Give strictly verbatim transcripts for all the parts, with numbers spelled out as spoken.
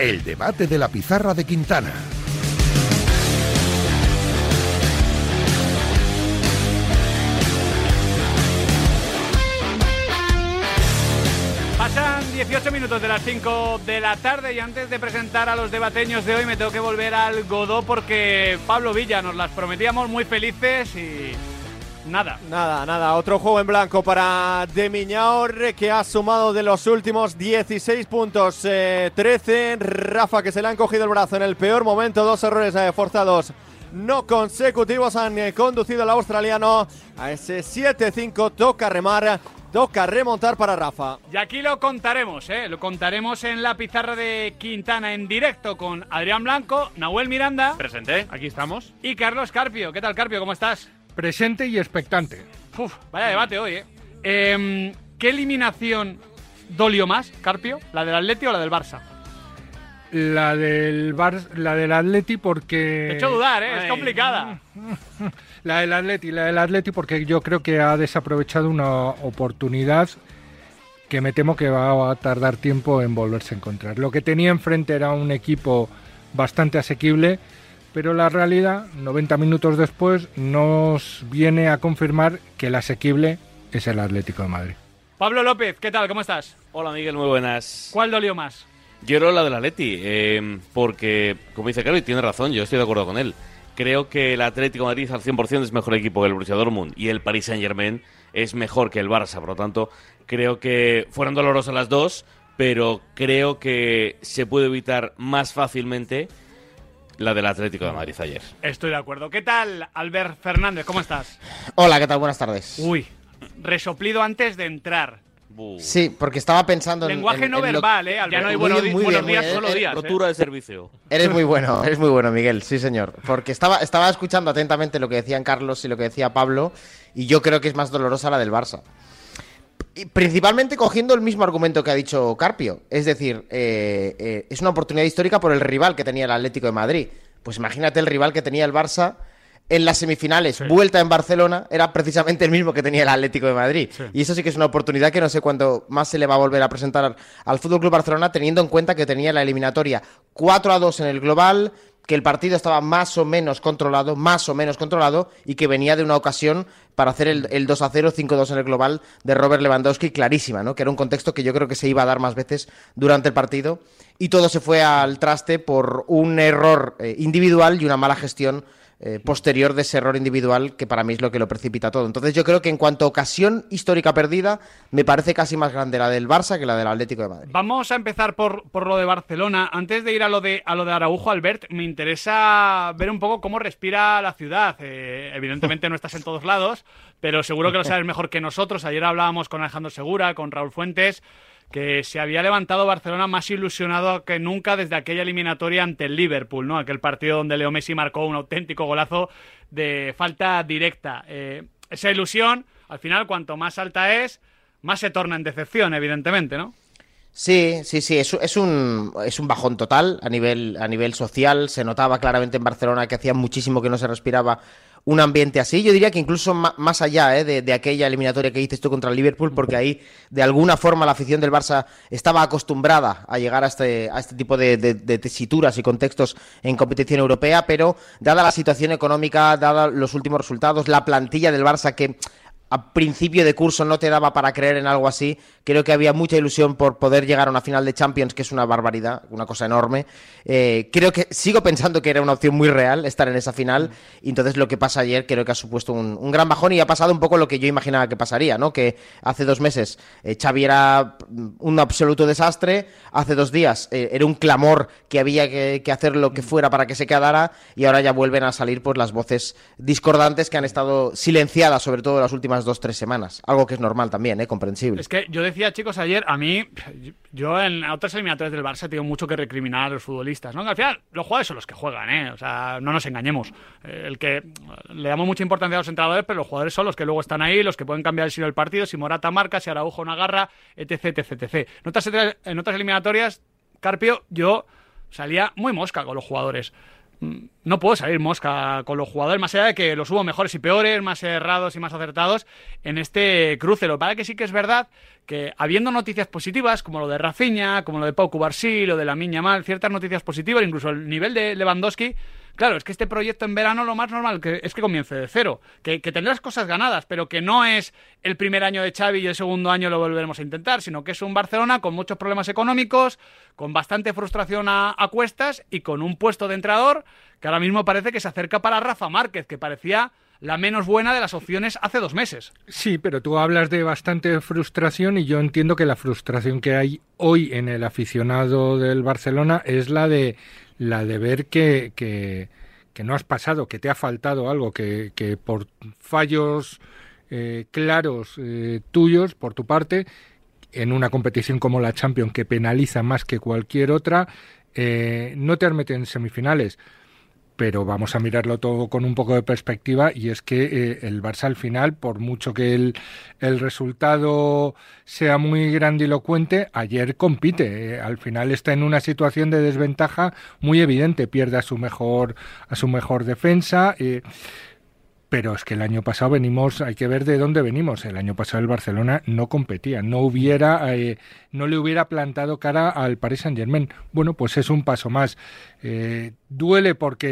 El debate de la pizarra de Quintana. Pasan dieciocho minutos de las cinco de la tarde y antes de presentar a los debateños de hoy me tengo que volver al Godó porque Pablo Villa nos las prometíamos muy felices y nada. Nada, nada. Otro juego en blanco para De Miñaor, que ha sumado de los últimos dieciséis puntos, eh, trece. Rafa, que se le han cogido el brazo en el peor momento. Dos errores eh, forzados no consecutivos han eh, conducido al australiano a ese siete cinco. Toca remar. Toca remontar para Rafa. Y aquí lo contaremos, ¿eh? Lo contaremos en la pizarra de Quintana en directo con Adrián Blanco, Nahuel Miranda. Presente, aquí estamos. Y Carlos Carpio. ¿Qué tal, Carpio? ¿Cómo estás? Presente y expectante. Uf, vaya debate hoy, ¿eh? eh ¿Qué eliminación dolió más, Carpio? ¿La del Atleti o la del Barça? La del Bar, la del Atleti porque... Te he hecho dudar, ¿eh? Ay. Es complicada. La del Atleti, la del Atleti porque yo creo que ha desaprovechado una oportunidad que me temo que va a tardar tiempo en volverse a encontrar. Lo que tenía enfrente era un equipo bastante asequible, pero la realidad, noventa minutos después, nos viene a confirmar que el asequible es el Atlético de Madrid. Pablo López, ¿qué tal? ¿Cómo estás? Hola, Miguel, muy buenas. ¿Cuál dolió más? Yo creo la del Atleti, eh, porque, como dice Carlos, y tiene razón, yo estoy de acuerdo con él. Creo que el Atlético de Madrid al cien por ciento es mejor equipo que el Borussia Dortmund y el Paris Saint-Germain es mejor que el Barça. Por lo tanto, creo que fueron dolorosas las dos, pero creo que se puede evitar más fácilmente la del Atlético de Madrid ayer. Estoy de acuerdo. ¿Qué tal, Albert Fernández? ¿Cómo estás? Hola, ¿qué tal? Buenas tardes. Uy, resoplido antes de entrar. Sí, porque estaba pensando en... Lenguaje en, no en verbal, lo... ¿eh? Ya no hay muy buenos, bien, muy buenos bien, días, muy solo bien. días. Rotura ¿eh? de servicio. Eres muy bueno, eres muy bueno, Miguel, sí señor. Porque estaba, estaba escuchando atentamente lo que decían Carlos y lo que decía Pablo, y yo creo que es más dolorosa la del Barça. Y principalmente cogiendo el mismo argumento que ha dicho Carpio. Es decir, eh, eh, es una oportunidad histórica por el rival que tenía el Atlético de Madrid. Pues imagínate el rival que tenía el Barça en las semifinales, sí. Vuelta en Barcelona, era precisamente el mismo que tenía el Atlético de Madrid. Sí. Y eso sí que es una oportunidad que no sé cuándo más se le va a volver a presentar al F C Barcelona, teniendo en cuenta que tenía la eliminatoria cuatro a dos en el global, que el partido estaba más o menos controlado, más o menos controlado, y que venía de una ocasión para hacer el, el dos a cero, cinco a dos en el global de Robert Lewandowski, clarísima, ¿no? Que era un contexto que yo creo que se iba a dar más veces durante el partido, y todo se fue al traste por un error eh, individual y una mala gestión Eh, posterior de ese error individual que para mí es lo que lo precipita todo. Entonces yo creo que en cuanto a ocasión histórica perdida, me parece casi más grande la del Barça que la del Atlético de Madrid. Vamos a empezar por, por lo de Barcelona. Antes de ir a lo de, a lo de Araujo, Albert, me interesa ver un poco cómo respira la ciudad. Eh, evidentemente no estás en todos lados, pero seguro que lo sabes mejor que nosotros. Ayer hablábamos con Alejandro Segura, con Raúl Fuentes, que se había levantado Barcelona más ilusionado que nunca desde aquella eliminatoria ante el Liverpool, ¿no? Aquel partido donde Leo Messi marcó un auténtico golazo de falta directa. Eh, esa ilusión, al final, cuanto más alta es, más se torna en decepción, evidentemente, ¿no? Sí, sí, sí, es, es, un, es un bajón total a nivel, a nivel social. Se notaba claramente en Barcelona que hacía muchísimo que no se respiraba un ambiente así. Yo diría que incluso más allá ¿eh? de, de aquella eliminatoria que dices tú contra el Liverpool, porque ahí de alguna forma la afición del Barça estaba acostumbrada a llegar a este, a este tipo de, de, de tesituras y contextos en competición europea, pero dada la situación económica, dada los últimos resultados, la plantilla del Barça que a principio de curso no te daba para creer en algo así, creo que había mucha ilusión por poder llegar a una final de Champions, que es una barbaridad, una cosa enorme. Eh, creo que sigo pensando que era una opción muy real estar en esa final, y entonces lo que pasa ayer creo que ha supuesto un, un gran bajón, y ha pasado un poco lo que yo imaginaba que pasaría, ¿no? Que hace dos meses eh, Xavi era un absoluto desastre, hace dos días eh, era un clamor que había que, que hacer lo que fuera para que se quedara, y ahora ya vuelven a salir pues las voces discordantes que han estado silenciadas, sobre todo las últimas dos, tres semanas. Algo que es normal también, ¿eh? Comprensible. Es que yo decía, chicos, ayer, a mí, yo en otras eliminatorias del Barça tengo mucho que recriminar a los futbolistas, ¿no? Que al final, los jugadores son los que juegan, ¿eh? O sea, no nos engañemos. Eh, el que le damos mucha importancia a los entrenadores, pero los jugadores son los que luego están ahí, los que pueden cambiar el signo del partido, si Morata marca, si Araujo no agarra, etc, etc, etcétera. En otras, en otras eliminatorias, Carpio, yo salía muy mosca con los jugadores. no puedo salir mosca con los jugadores, más allá de que los hubo mejores y peores, más errados y más acertados en este cruce. Lo que pasa es que sí que es verdad que habiendo noticias positivas, como lo de Rafinha, como lo de Pau Cubarsí, lo de Lamine Yamal, ciertas noticias positivas, incluso el nivel de Lewandowski, claro, es que este proyecto en verano lo más normal que es que comience de cero, que, que tendrás cosas ganadas, pero que no es el primer año de Xavi y el segundo año lo volveremos a intentar, sino que es un Barcelona con muchos problemas económicos, con bastante frustración a, a cuestas y con un puesto de entrenador que ahora mismo parece que se acerca para Rafa Márquez, que parecía la menos buena de las opciones hace dos meses. Sí, pero tú hablas de bastante frustración y yo entiendo que la frustración que hay hoy en el aficionado del Barcelona es la de la de ver que, que, que no has pasado, que te ha faltado algo, que, que por fallos eh, claros eh, tuyos, por tu parte, en una competición como la Champions, que penaliza más que cualquier otra, eh, no te has metido en semifinales. Pero vamos a mirarlo todo con un poco de perspectiva y es que eh, el Barça al final, por mucho que el, el resultado sea muy grandilocuente, ayer compite. Eh, al final está en una situación de desventaja muy evidente, pierde a su mejor, a su mejor defensa. Eh, Pero es que el año pasado venimos, hay que ver de dónde venimos. El año pasado el Barcelona no competía, no hubiera, eh, no le hubiera plantado cara al Paris Saint-Germain. Bueno, pues es un paso más. Eh, duele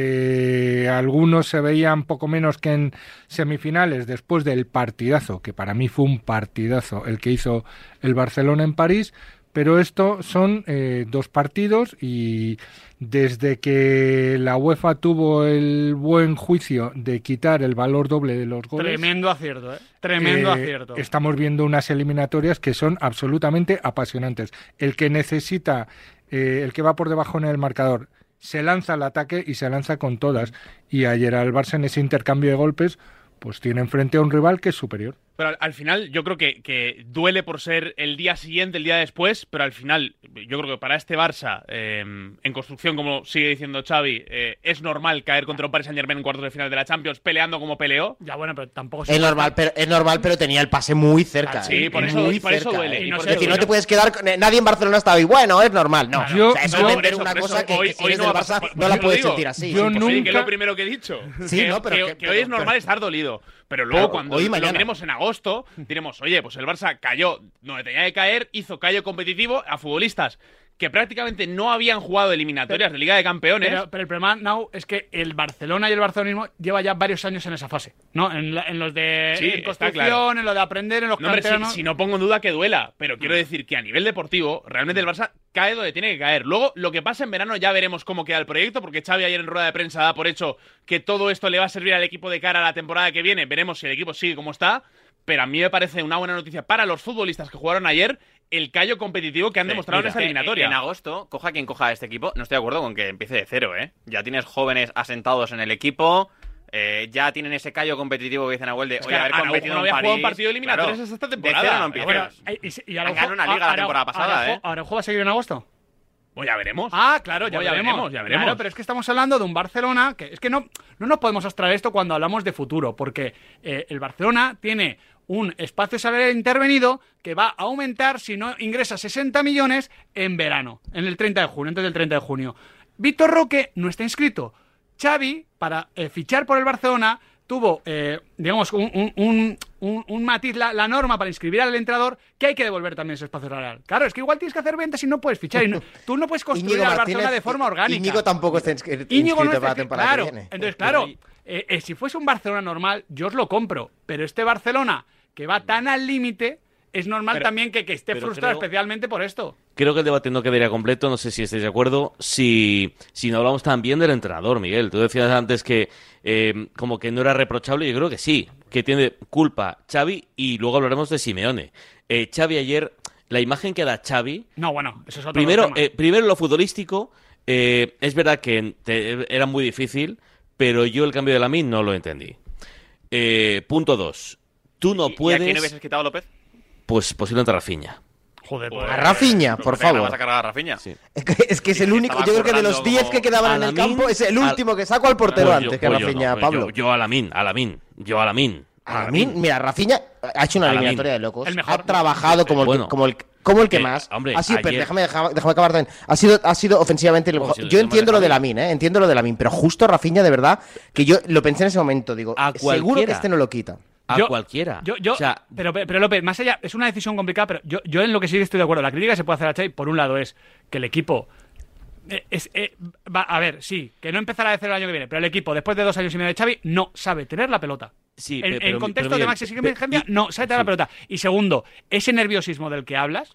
porque algunos se veían poco menos que en semifinales después del partidazo, que para mí fue un partidazo el que hizo el Barcelona en París. Pero esto son eh, dos partidos y desde que la UEFA tuvo el buen juicio de quitar el valor doble de los goles... Tremendo acierto, ¿eh? Tremendo eh, acierto. Estamos viendo unas eliminatorias que son absolutamente apasionantes. El que necesita, eh, el que va por debajo en el marcador, se lanza al ataque y se lanza con todas. Y ayer al Barça en ese intercambio de golpes, pues tiene enfrente a un rival que es superior. Pero al, al final yo creo que, que duele por ser el día siguiente, el día después, pero al final yo creo que para este Barça, eh, en construcción, como sigue diciendo Xavi, eh, es normal caer contra un Paris Saint-Germain en cuartos de final de la Champions peleando como peleó. Ya bueno, pero tampoco... Es normal, pero, es normal, pero tenía el pase muy cerca. Ah, sí, eh, por eso- muy por eso cerca, duele. eh. Y no Es sé, decir, no yo- te puedes quedar... con- Nadie en Barcelona estaba ahí, bueno, es normal. No, Yo- o sea, eso yo- es vender por una eso, cosa por que, eso, que hoy- si hoy eres no del va a Barça pasar. no Por la eso puedes digo. sentir así. Yo es nunca- Sí, imposible. que es lo primero que he dicho. Sí, que, no, pero que, que- que hoy es pero- normal pero- estar dolido. Pero luego Claro, cuando hoy y lo mañana. miremos en agosto, diremos, oye, pues el Barça cayó donde tenía que caer, hizo callo competitivo a futbolistas que prácticamente no habían jugado eliminatorias de Liga de Campeones. Pero, pero el problema, Nau, es que el Barcelona y el barcelonismo lleva ya varios años en esa fase, ¿no? En, la- en los de Sí, en está construcción, claro. en lo de aprender, en los No, hombre, si, canteranos... si no pongo en duda que duela, pero quiero decir que a nivel deportivo, realmente el Barça cae donde tiene que caer. Luego, lo que pasa en verano ya veremos cómo queda el proyecto, porque Xavi ayer en rueda de prensa da por hecho que todo esto le va a servir al equipo de cara a la temporada que viene. Veremos si el equipo sigue como está, pero a mí me parece una buena noticia para los futbolistas que jugaron ayer el callo competitivo que han demostrado Mira, en esta que eliminatoria. En agosto, coja quien coja este equipo, no estoy de acuerdo con que empiece de cero, ¿eh? Ya tienes jóvenes asentados en el equipo, eh, ya tienen ese callo competitivo que dicen Nahuel de, Es oye, que haber Araujo competido no en había París. jugado un partido de eliminatorias claro, esta de temporada. cero no Pero empieces. Bueno, y, y, y Han Araujo- ganado una liga la Araujo- temporada pasada, Araujo- ¿eh? ¿Araujo va a seguir en agosto? Pues ya veremos. Ah, claro, ya, Pues ya veremos. veremos, ya veremos. Claro, pero es que estamos hablando de un Barcelona que es que no, no nos podemos abstraer esto cuando hablamos de futuro, porque eh, el Barcelona tiene un espacio salarial intervenido que va a aumentar si no ingresa sesenta millones en verano, en el treinta de junio, antes del treinta de junio. Víctor Roque no está inscrito. Xavi, para eh, fichar por el Barcelona, tuvo, eh, digamos, un, un, un, un, un matiz, la, la norma para inscribir al entrenador, que hay que devolver también ese espacio salarial. Claro, es que igual tienes que hacer ventas y no puedes fichar. Y no- tú no puedes construir Íñigo al Barcelona Martínez- de forma orgánica. Íñigo tampoco está inscri- Íñigo no inscrito está para la inscrito, temporada claro. que viene. Entonces, claro, eh, eh, si fuese un Barcelona normal, yo os lo compro. Pero este Barcelona, que va tan al límite, es normal Pero- también que, que esté pero frustrado creo- especialmente por esto. Creo que el debate no quedaría completo, no sé si estáis de acuerdo, si, si no hablamos también del entrenador, Miguel. Tú decías antes que eh, como que no era reprochable, yo creo que sí, que tiene culpa Xavi y luego hablaremos de Simeone. Eh, Xavi ayer, la imagen que da Xavi, No, bueno, eso es otro primero, tema. eh, primero lo futbolístico, eh, es verdad que te- era muy difícil, pero yo el cambio de Lamine no lo entendí. Eh, punto dos, tú no ¿Y- puedes, ¿Y a quién hubieses quitado, López? pues posiblemente Rafinha. Joder, Pues- pues, A Rafinha, por ¿Por qué la favor. vas a cargar a Rafinha? Sí. Es que, es que es el Sí, único, estaba yo creo que de los currando diez como- que quedaban a en el Lamine, campo es el al- último que saco al portero Pues yo- antes que pues yo Rafinha, no, pues Pablo. Yo, yo a Lamine, a Lamine, yo a Lamine. A Lamine, mira, Rafinha ha hecho una A Lamine. eliminatoria de locos. El mejor. Ha trabajado como el, Bueno. que, como el como el que Eh, más. hombre, ha sido, ayer- pero déjame, déjame, déjame acabar también. Ha sido, ha sido ofensivamente el Como mejor. si lo Yo hemos entiendo lo de dejado. Lamine, ¿eh? Entiendo lo de Lamine, pero justo Rafinha, de verdad, que yo lo pensé en ese momento. Digo, A seguro que cualquiera. este no lo quita. A Yo- cualquiera. Yo, yo, O sea, pero, pero López, más allá, es una decisión complicada, pero yo, yo en lo que sí estoy de acuerdo. La crítica que se puede hacer a Xavi, por un lado, es que el equipo. eh, Es, eh, va, a ver, sí, que no empezará de cero el año que viene, pero el equipo, después de dos años y medio de Xavi, no sabe tener la pelota. sí, En, pe- en pero- contexto pero de Miguel, máxima pe- exigencia, y- no sabe tener sí. la pelota. Y segundo, ese nerviosismo del que hablas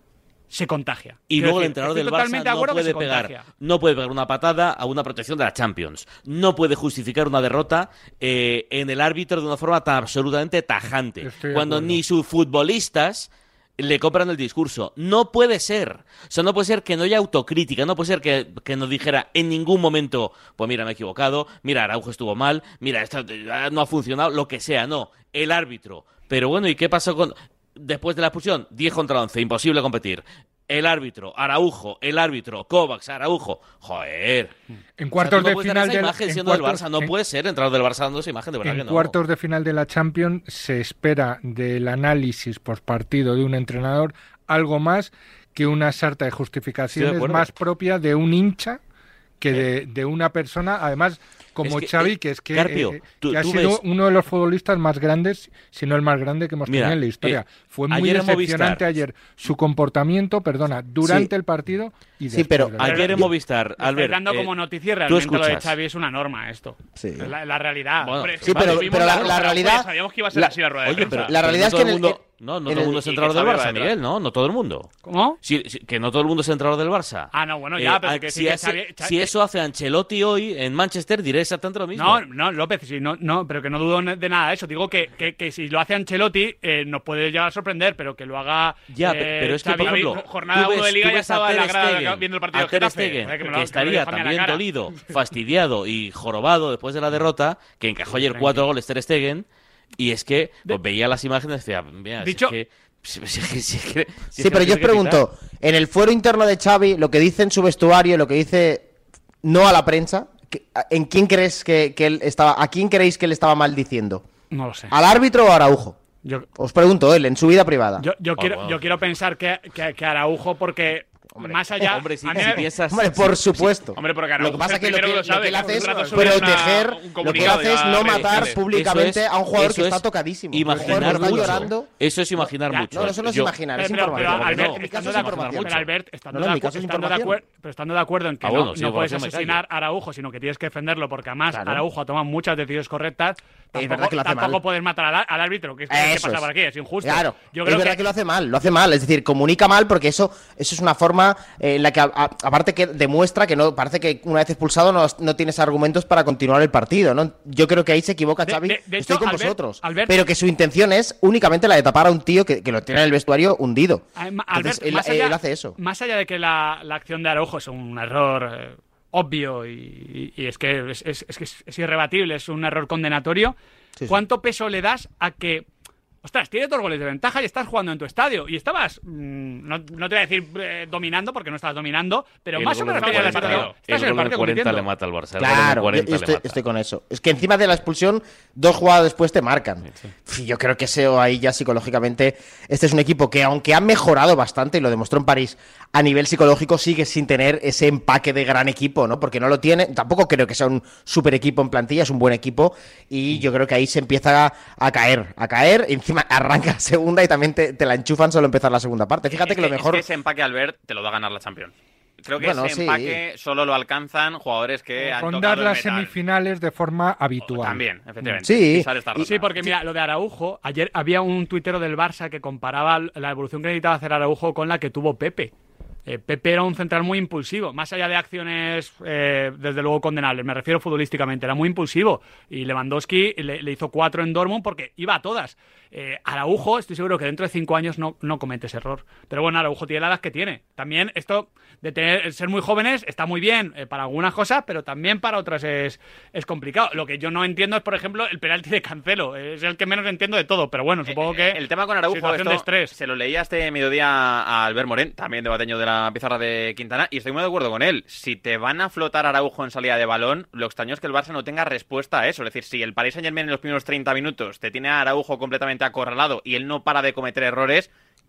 se contagia. Y Quiero luego el decir, entrenador estoy del totalmente Barça de no acuerdo que puede se pegar, contagia. no puede pegar una patada a una protección de la Champions. No puede justificar una derrota eh, en el árbitro de una forma tan absolutamente tajante. Estoy de Cuando acuerdo. ni sus futbolistas le compran el discurso. No puede ser. O sea, no puede ser que no haya autocrítica. No puede ser que, que nos dijera en ningún momento, pues mira, me he equivocado, mira, Araujo estuvo mal, mira, esto eh, no ha funcionado, lo que sea. No, el árbitro. Pero bueno, ¿y qué pasó con...? Después de la expulsión, diez contra once, imposible competir. El árbitro, Araujo, el árbitro, Kovacs, Araujo. Joder. En O cuartos sea, tú no de puedes dar final esa del imagen en siendo del cuartos- Barça. No en- puede ser entrenador del Barça dando esa imagen, de verdad que En no. cuartos de final de la Champions se espera del análisis post partido de un entrenador algo más que una sarta de Estoy de justificaciones acuerdo. más propia de un hincha que de, de una persona, además como Es que, Xavi, eh, que es que, Carpio, eh, tú- que ha tú sido ves- uno de los futbolistas más grandes, si no el más grande que hemos Mira, tenido en la historia. eh, Fue muy ayer en decepcionante Movistar- ayer su comportamiento, perdona, durante Sí. el partido y Sí, después pero del Ayer partido. en Movistar, Estáis Albert, dando eh, como noticia y tú realmente lo de escuchas. Xavi es una norma esto. Sí. Es la, la realidad. Bueno, Hombre, Sí, Vale, pero, Vimos pero la, rueda, la pero realidad. sabíamos que iba a ser la- así la rueda de Oye, prensa. pero, La pero realidad no es todo que el en el- mundo, no, no en todo el el- mundo es y que entrenador del Xavi va Barça, detrás. Miguel, no, no todo el mundo. ¿Cómo? Sí, sí, que no todo el mundo es entrenador del Barça. Ah, no, bueno, ya, pero a- que sí si, que hace- Xavi- Xavi- si eso hace Ancelotti hoy en Manchester, diré exactamente lo mismo. No, no, López, sí, no, no, pero que no dudo de nada de eso. Digo que, que, que si lo hace Ancelotti eh, nos puede llegar a sorprender, pero que lo haga. Ya, eh, pero es que, por Xavi- ejemplo, jornada tú ves- uno de Liga tú ya ves a estaba en la Ter grada Stegen, viendo el partido a del Ter Getafe. Stegen, Eh, que me lo- que que estaría me lo dejan en la también cara. dolido, fastidiado y jorobado después de la derrota, que encajó ayer cuatro goles Ter Stegen, y es que pues, veía las imágenes y decía, mira, si Dicho- es que... si es que- si es que- si Sí, es que pero lo yo os tiene que pitar. pregunto, en el fuero interno de Xavi, lo que dice en su vestuario, lo que dice no a la prensa, que- ¿en quién crees que, que él estaba, a quién creéis que él estaba maldiciendo? No lo sé. ¿Al árbitro o a Araujo? Yo, Os pregunto, él, en su vida privada. yo, yo, Oh, quiero, wow. yo quiero pensar que, que, que Araujo, porque más allá. Hombre, si, a mí si me- piensas... Hombre, por supuesto. Hombre, porque Lo Araujo que pasa es que el lo que, primero lo lo sabe, que él hace es un rato sube proteger, una- un lo que él comunicado hace es ya no redes matar sociales. públicamente Eso es- a un jugador eso que está es tocadísimo. Imaginar Un jugador que mucho. está llorando. Eso es imaginar Ya, mucho. No, eso no es Yo- imaginar, es Pero, pero, pero, información. Albert, no. En mi estando caso de es acuerdo- información. pero, Albert, estando, No, no, de, en mi acu- caso es estando de información. acuerdo, pero estando de acuerdo en que Ah, no, bueno, sí, no por puedes eso me asesinar a Araujo, sino que tienes que defenderlo, porque además Claro. Araujo ha tomado muchas decisiones correctas. Es Tampoco, verdad que lo hace tampoco mal. puedes matar al, al árbitro, que es que, ¿qué Eso pasa es. por aquí? Es injusto. Claro, Yo es creo verdad que, que... lo hace mal, lo hace mal, es decir, comunica mal porque eso, eso es una forma eh, en la que, a- a- aparte que demuestra que no parece que una vez expulsado no, no tienes argumentos para continuar el partido, ¿no? Yo creo que ahí se equivoca De- Xavi, de- de estoy hecho, con Albert- vosotros, Albert- pero que su intención es únicamente la de tapar a un tío que, que lo tiene en el vestuario hundido. Además, Entonces, Albert, él, más allá, él hace eso. Más allá de que la, la acción de Araujo es un error eh, obvio y, y es que es, es- es que es- es irrebatible, es un error condenatorio, Sí, sí. ¿cuánto peso le das a que, ostras, tienes dos goles de ventaja y estás jugando en tu estadio y estabas, mm, no, no te voy a decir eh, dominando porque no estabas dominando, pero El más o gol menos del tenías el cuarenta, partido. Estás el en el gol del partido cuarenta compitiendo. le mata al Barça. el gol del Claro, yo, cuarenta yo le estoy, mata. estoy con eso. Es que encima de la expulsión, dos jugadas después te marcan. Uf, Yo creo que eso ahí ya psicológicamente, este es un equipo que aunque ha mejorado bastante, y lo demostró en París, a nivel psicológico sigue sin tener ese empaque de gran equipo, ¿no? Porque no lo tiene, tampoco creo que sea un super equipo en plantilla, es un buen equipo, y yo creo que ahí se empieza a, a caer, a caer, y encima arranca la segunda y también te, te la enchufan solo empezar la segunda parte. Fíjate Es que lo mejor... es que ese empaque, Albert, te lo da a ganar la Champions. Creo que Bueno, ese sí. empaque solo lo alcanzan jugadores que han Rondar tocado el las metal. semifinales de forma habitual. También, efectivamente. Sí. Pisar esta ronda. Sí, porque mira, lo de Araujo, ayer había un tuitero del Barça que comparaba la evolución que necesitaba hacer Araujo con la que tuvo Pepe. Eh, Pepe era un central muy impulsivo, más allá de acciones eh, desde luego condenables, me refiero futbolísticamente, era muy impulsivo y Lewandowski le, le hizo cuatro en Dortmund porque iba a todas. Eh, Araujo, estoy seguro que dentro de cinco años no, no comete ese error. Pero bueno, Araujo tiene la edad que tiene. También esto de tener, ser muy jóvenes está muy bien eh, para algunas cosas, pero también para otras es, es complicado. Lo que yo no entiendo es, por ejemplo, el penalti de Cancelo. Es el que menos entiendo de todo, pero bueno, supongo que... Eh, El tema con Araujo, situación esto de estrés. se lo leía este mediodía a Albert Morén, también debateño de la pizarra de Quintana, y estoy muy de acuerdo con él. Si te van a flotar Araujo en salida de balón, lo extraño es que el Barça no tenga respuesta a eso. Es decir, si el Paris Saint-Germain en los primeros treinta minutos te tiene a Araujo completamente acorralado y él no para de cometer errores,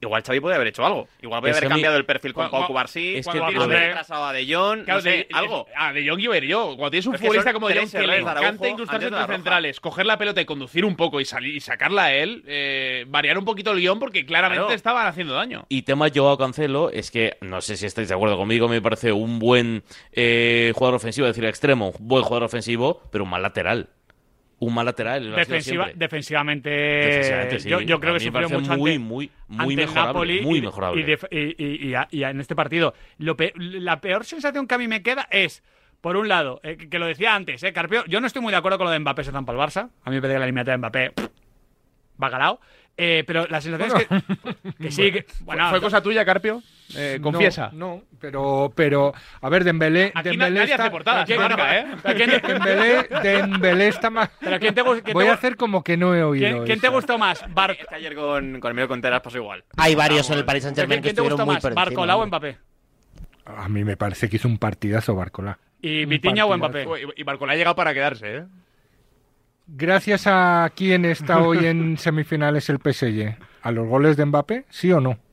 igual Xavi puede haber hecho algo. Igual puede Es haber que a mí- cambiado el perfil con Cu- Pau cu- Cubarsí, es que cuando lo tienes de- retrasado a De Jong, Claro, no sé, de- algo. A De Jong iba a ir yo. Cuando tienes un Es que futbolista son como De Jong tres que le errores de Araujo encanta incrustarse antes de entre la roja. centrales, coger la pelota y conducir un poco y salir y sacarla a él, eh, variar un poquito el guión porque claramente Claro. estaban haciendo daño. Y tema Joao Cancelo, es que no sé si estáis de acuerdo conmigo, me parece un buen eh, jugador ofensivo, es decir, extremo, un buen jugador ofensivo, pero un mal lateral. Un mal lateral. lo ha sido Defensiva, siempre. defensivamente, Defensivamente, sí. yo, yo creo A que mí me sufrió parece mucho muy, ante, muy, muy ante el mejorable, Napoli muy y- mejorable. Y, def- y- y- y a- y a- en este partido, lo pe- la peor sensación que a mí me queda es, por un lado, eh, que lo decía antes, eh, Carpio, yo no estoy muy de acuerdo con lo de Mbappé se zampa el Barça. A mí me parece que la eliminatoria de Mbappé pff, bacalao. Eh, pero la sensación es que, que sí, que, bueno, ¿Fue cosa tuya, Carpio? Eh, confiesa. No, no, pero, pero, a ver, Dembélé, aquí Dembélé na- nadie está, hace portadas, ¿quién- marca, ¿eh? ¿Pero quién, Dembélé, Dembélé está más. pero quién te, gu- quién Voy te a gu- hacer como que no he oído. quién- quién te eso. gustó más? Bar- Es que ayer con, con Emilio Conteras pasó igual. Hay varios en el Paris Saint Germain ¿Quién que te gustó estuvieron muy más? por encima. ¿Barcola o hombre. Mbappé? A mí me parece que hizo un partidazo Barcola. ¿Y Un Vitinha o partidazo. Mbappé? Y, y Barcola ha llegado para quedarse, ¿eh? Gracias a quién está hoy en semifinales el P S G. ¿A los goles de Mbappé? ¿Sí o no?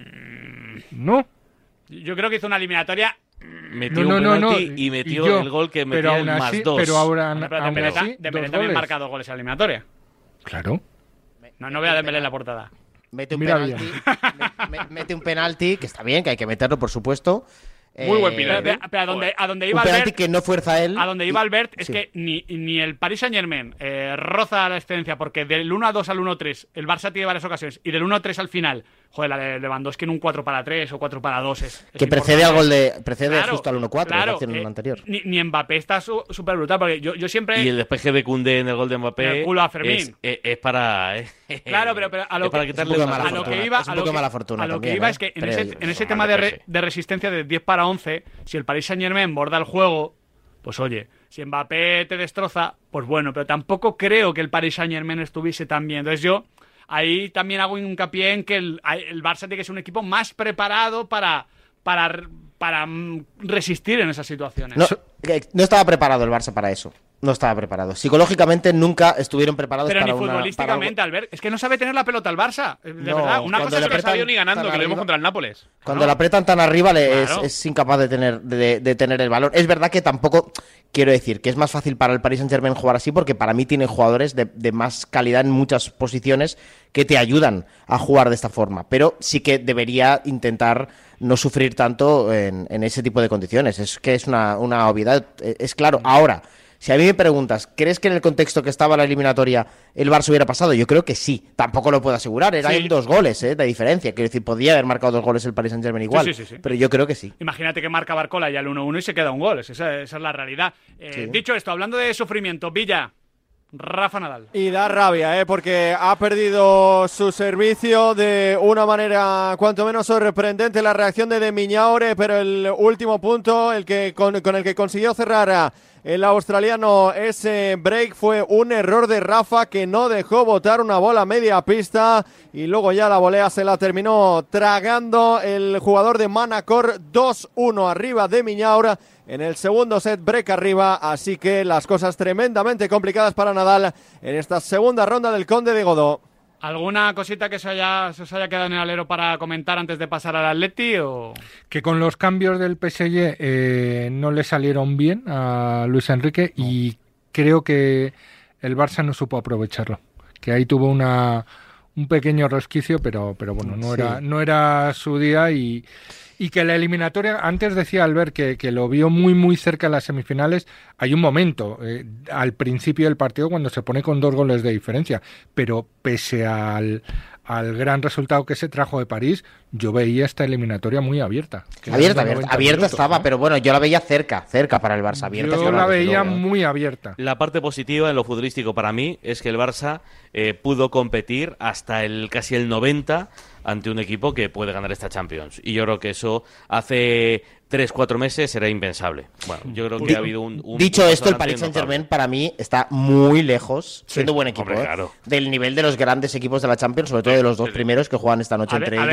¿No? Yo creo que hizo una eliminatoria. Metió No, un no, no, penalti no. y metió Y yo- el gol que pero metía aún el así- más dos. Pero ahora, Hombre, pero aún Dembélé, así, Dembélé dos también goles. marca dos goles en la eliminatoria. Claro. No, no veo a Dembélé en la portada. Mete un Mira penalti. me- me- Mete un penalti, que está bien, que hay que meterlo, por supuesto. Muy buen Eh, penalti. Pero, pero a donde, a donde Un iba penalti Albert, que no fuerza a él. a donde y- iba Albert es sí. que ni, ni el Paris Saint Germain eh, roza la excelencia, porque del uno a dos al uno a tres el Barça tiene varias ocasiones, y del uno a tres al final, joder, la de Lewandowski en un cuatro para tres o cuatro para dos es, es Que precede importante. al gol de. Precede Claro, justo al uno cuatro, claro, la acción eh, anterior. Ni, ni Mbappé está su- súper brutal, porque yo, yo siempre. Y el despeje de Koundé en el gol de Mbappé El culo a Fermín. es, es- es para... eh, Claro, pero, pero a lo es para que, quitarle Es un poco una mala a lo fortuna. que iba, Es un a lo poco que- mala fortuna a lo que también, iba ¿eh? es que en Pero ese, ellos en ese son tema mal de, de re- pase. de resistencia de diez para once, si el Paris Saint Germain borda el juego, pues oye, si Mbappé te destroza, pues bueno, pero tampoco creo que el Paris Saint Germain estuviese tan bien. Entonces yo ahí también hago hincapié en que el, el Barça tiene que ser un equipo más preparado para, para, para mm, resistir en esas situaciones. No, que no estaba preparado el Barça para eso. No estaba preparado. Psicológicamente nunca estuvieron preparados pero para ni una. futbolísticamente, para- Albert. Es que no sabe tener la pelota el Barça. De No, verdad. Una cuando cosa le es que No sabía apretan ni ganando, tan que lo vimos arriba. contra el Nápoles. Cuando la apretan tan arriba le Claro. es, es incapaz de tener, de, de tener el valor. Es verdad que tampoco quiero decir que es más fácil para el Paris Saint Germain jugar así, porque para mí tiene jugadores de, de más calidad en muchas posiciones que te ayudan a jugar de esta forma. Pero sí que debería intentar no sufrir tanto en, en ese tipo de condiciones. Es que es una, una obviedad. Es claro. Ahora, si a mí me preguntas, ¿crees que en el contexto que estaba la eliminatoria el Barça hubiera pasado? Yo creo que sí. Tampoco lo puedo asegurar. Eran Sí. dos goles ¿eh? de diferencia. Quiero decir, podía haber marcado dos goles el Paris Saint Germain igual. Sí, sí, sí, sí. Pero yo creo que sí. Imagínate que marca Barcola ya el uno uno y se queda un gol. Esa, esa es la realidad. Eh, Sí. Dicho esto, hablando de sufrimiento, Villa, Rafa Nadal. Y da rabia, ¿eh? Porque ha perdido su servicio de una manera cuanto menos sorprendente la reacción de De Miñaure, pero el último punto, el que con, con el que consiguió cerrar a el australiano ese break, fue un error de Rafa que no dejó botar una bola a media pista y luego ya la volea se la terminó tragando el jugador de Manacor. Dos uno arriba de Miñaure en el segundo set, break arriba, así que las cosas tremendamente complicadas para Nadal en esta segunda ronda del Conde de Godó. ¿Alguna cosita que se, haya, se os haya quedado en el alero para comentar antes de pasar al Atleti? O... Que con los cambios del P S G eh, no le salieron bien a Luis Enrique y creo que el Barça no supo aprovecharlo. Que ahí tuvo una un pequeño resquicio, pero, pero bueno, no, Sí. era, no era su día y, y que la eliminatoria, antes decía Albert que, que lo vio muy muy cerca en las semifinales. Hay un momento eh, al principio del partido cuando se pone con dos goles de diferencia, pero pese al, al gran resultado que se trajo de París, yo veía esta eliminatoria muy abierta. Que eran Abierta, de abierta, noventa abierta minutos, estaba, ¿eh? pero bueno, yo la veía cerca, cerca para el Barça. Abierta Yo sí, la desde veía luego, ¿eh? muy abierta. La parte positiva en lo futbolístico para mí es que el Barça eh, pudo competir hasta el casi el noventa ante un equipo que puede ganar esta Champions. Y yo creo que eso hace tres, cuatro meses era impensable. Bueno, yo creo que Di- ha habido un... un Dicho un esto, el paso Paris adelante Saint Germain notable. para mí está muy lejos, siendo buen equipo, hombre, ¿eh? claro. del nivel de los grandes equipos de la Champions, sobre todo de los dos sí. primeros que juegan esta noche A ver, entre a ver, ellos. es que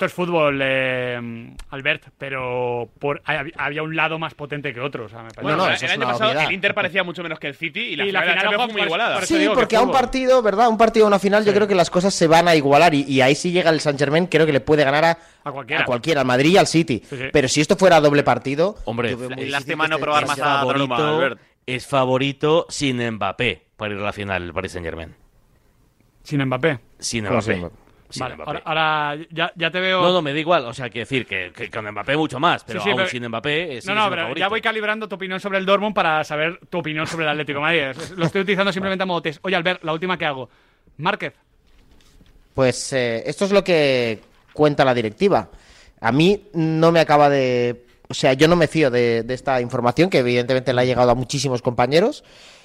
esto es fútbol, eh, Albert, pero por, había un lado más potente que otro. O sea, me parece. Bueno, No, no, el eso es año una pasado obviedad. el Inter parecía mucho menos que el City y la Y final, la de la final Champions ojo, fue muy por- igualada. por eso Sí, digo que porque a un fútbol. partido, ¿verdad? Un partido a una final, yo creo que las cosas se van a igualar y, y ahí sí llega el Saint-Germain, creo que le puede ganar a, A cualquiera. a cualquiera, al Madrid y al City. Sí, sí. Pero si esto fuera doble partido, Hombre, yo veo muy difícil lástima que no este- probar que más sea a favorito. Donnarumma, favorito, Albert. es favorito sin Mbappé para ir a la final el Paris Saint-Germain. Sin Mbappé. Sin Claro, Mbappé. sin Mbappé. Sin Vale, Mbappé. ahora, ahora ya, ya te veo. No, no, me da igual. O sea, quiero decir que, que con Mbappé mucho más, pero Sí, sí, aún pero- sin Mbappé es No, no, pero ya voy calibrando tu opinión sobre el Dortmund para saber tu opinión sobre el Atlético de Madrid. Es- Lo estoy utilizando simplemente a modo test. Oye, Albert, la última que hago. Márquez. Pues eh, esto es lo que cuenta la directiva. A mí no me acaba de... O sea, yo no me fío de, de esta información, que evidentemente le ha llegado a muchísimos compañeros,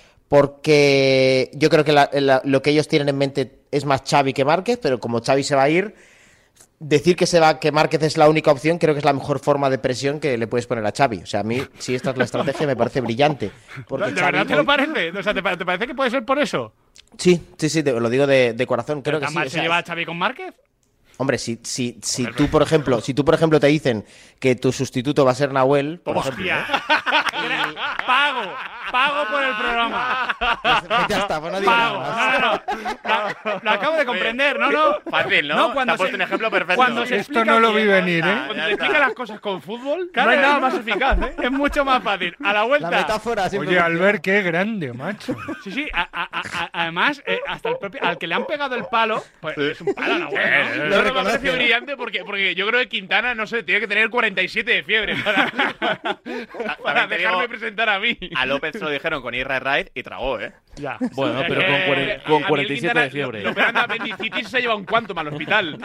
porque yo creo que la- la- lo que ellos tienen en mente es más Xavi que Márquez, pero como Xavi se va a ir, decir que se va que Márquez es la única opción creo que es la mejor forma de presión que le puedes poner a Xavi. O sea, a mí, si esta es la estrategia, me parece brillante. Porque ¿De Xavi verdad te lo hoy- parece? O sea, ¿te, pa- te parece que puede ser por eso? Sí, sí, sí, te- lo digo de, de corazón. Creo que ¿Tan sí. mal o se sea, lleva Xavi con Márquez? Hombre, si, si, si tú, por ejemplo, si tú, por ejemplo, te dicen que tu sustituto va a ser Nahuel, por ejemplo, ¡Hostia! ¡Pago! ¡Pago por el programa! pues ya está, pues no digo ¡Pago! nada más. No, no, no. Lo, lo acabo de comprender, ¿no? no. Fácil, ¿no? No, Te cuando ha puesto se- un ejemplo perfecto. cuando se Esto explica no lo vi bien, venir, ¿eh? Cuando te explica las cosas con fútbol, Claro, no hay nada no. más eficaz, ¿eh? Es mucho más fácil. A la La vuelta. metáfora siempre Oye, funciona. Albert, qué grande, macho. Sí, sí. a- a- a- además, eh, hasta el propio, al que le han pegado el palo, pues es un palo, ¿no? Bueno, Lo Lo me reconoce, parece ¿no? brillante porque, porque yo creo que Quintana, no sé, tiene que tener cuarenta y siete de fiebre para, para También te dejarme digo- presentar a mí. A López se lo dijeron con Irra Raid y tragó, ¿eh? Ya. Bueno, pero con, Eh, cuaren- a con mí el cuarenta y siete Quintana de fiebre. Lo, lo operan de apendicitis y se lleva un quantum al hospital.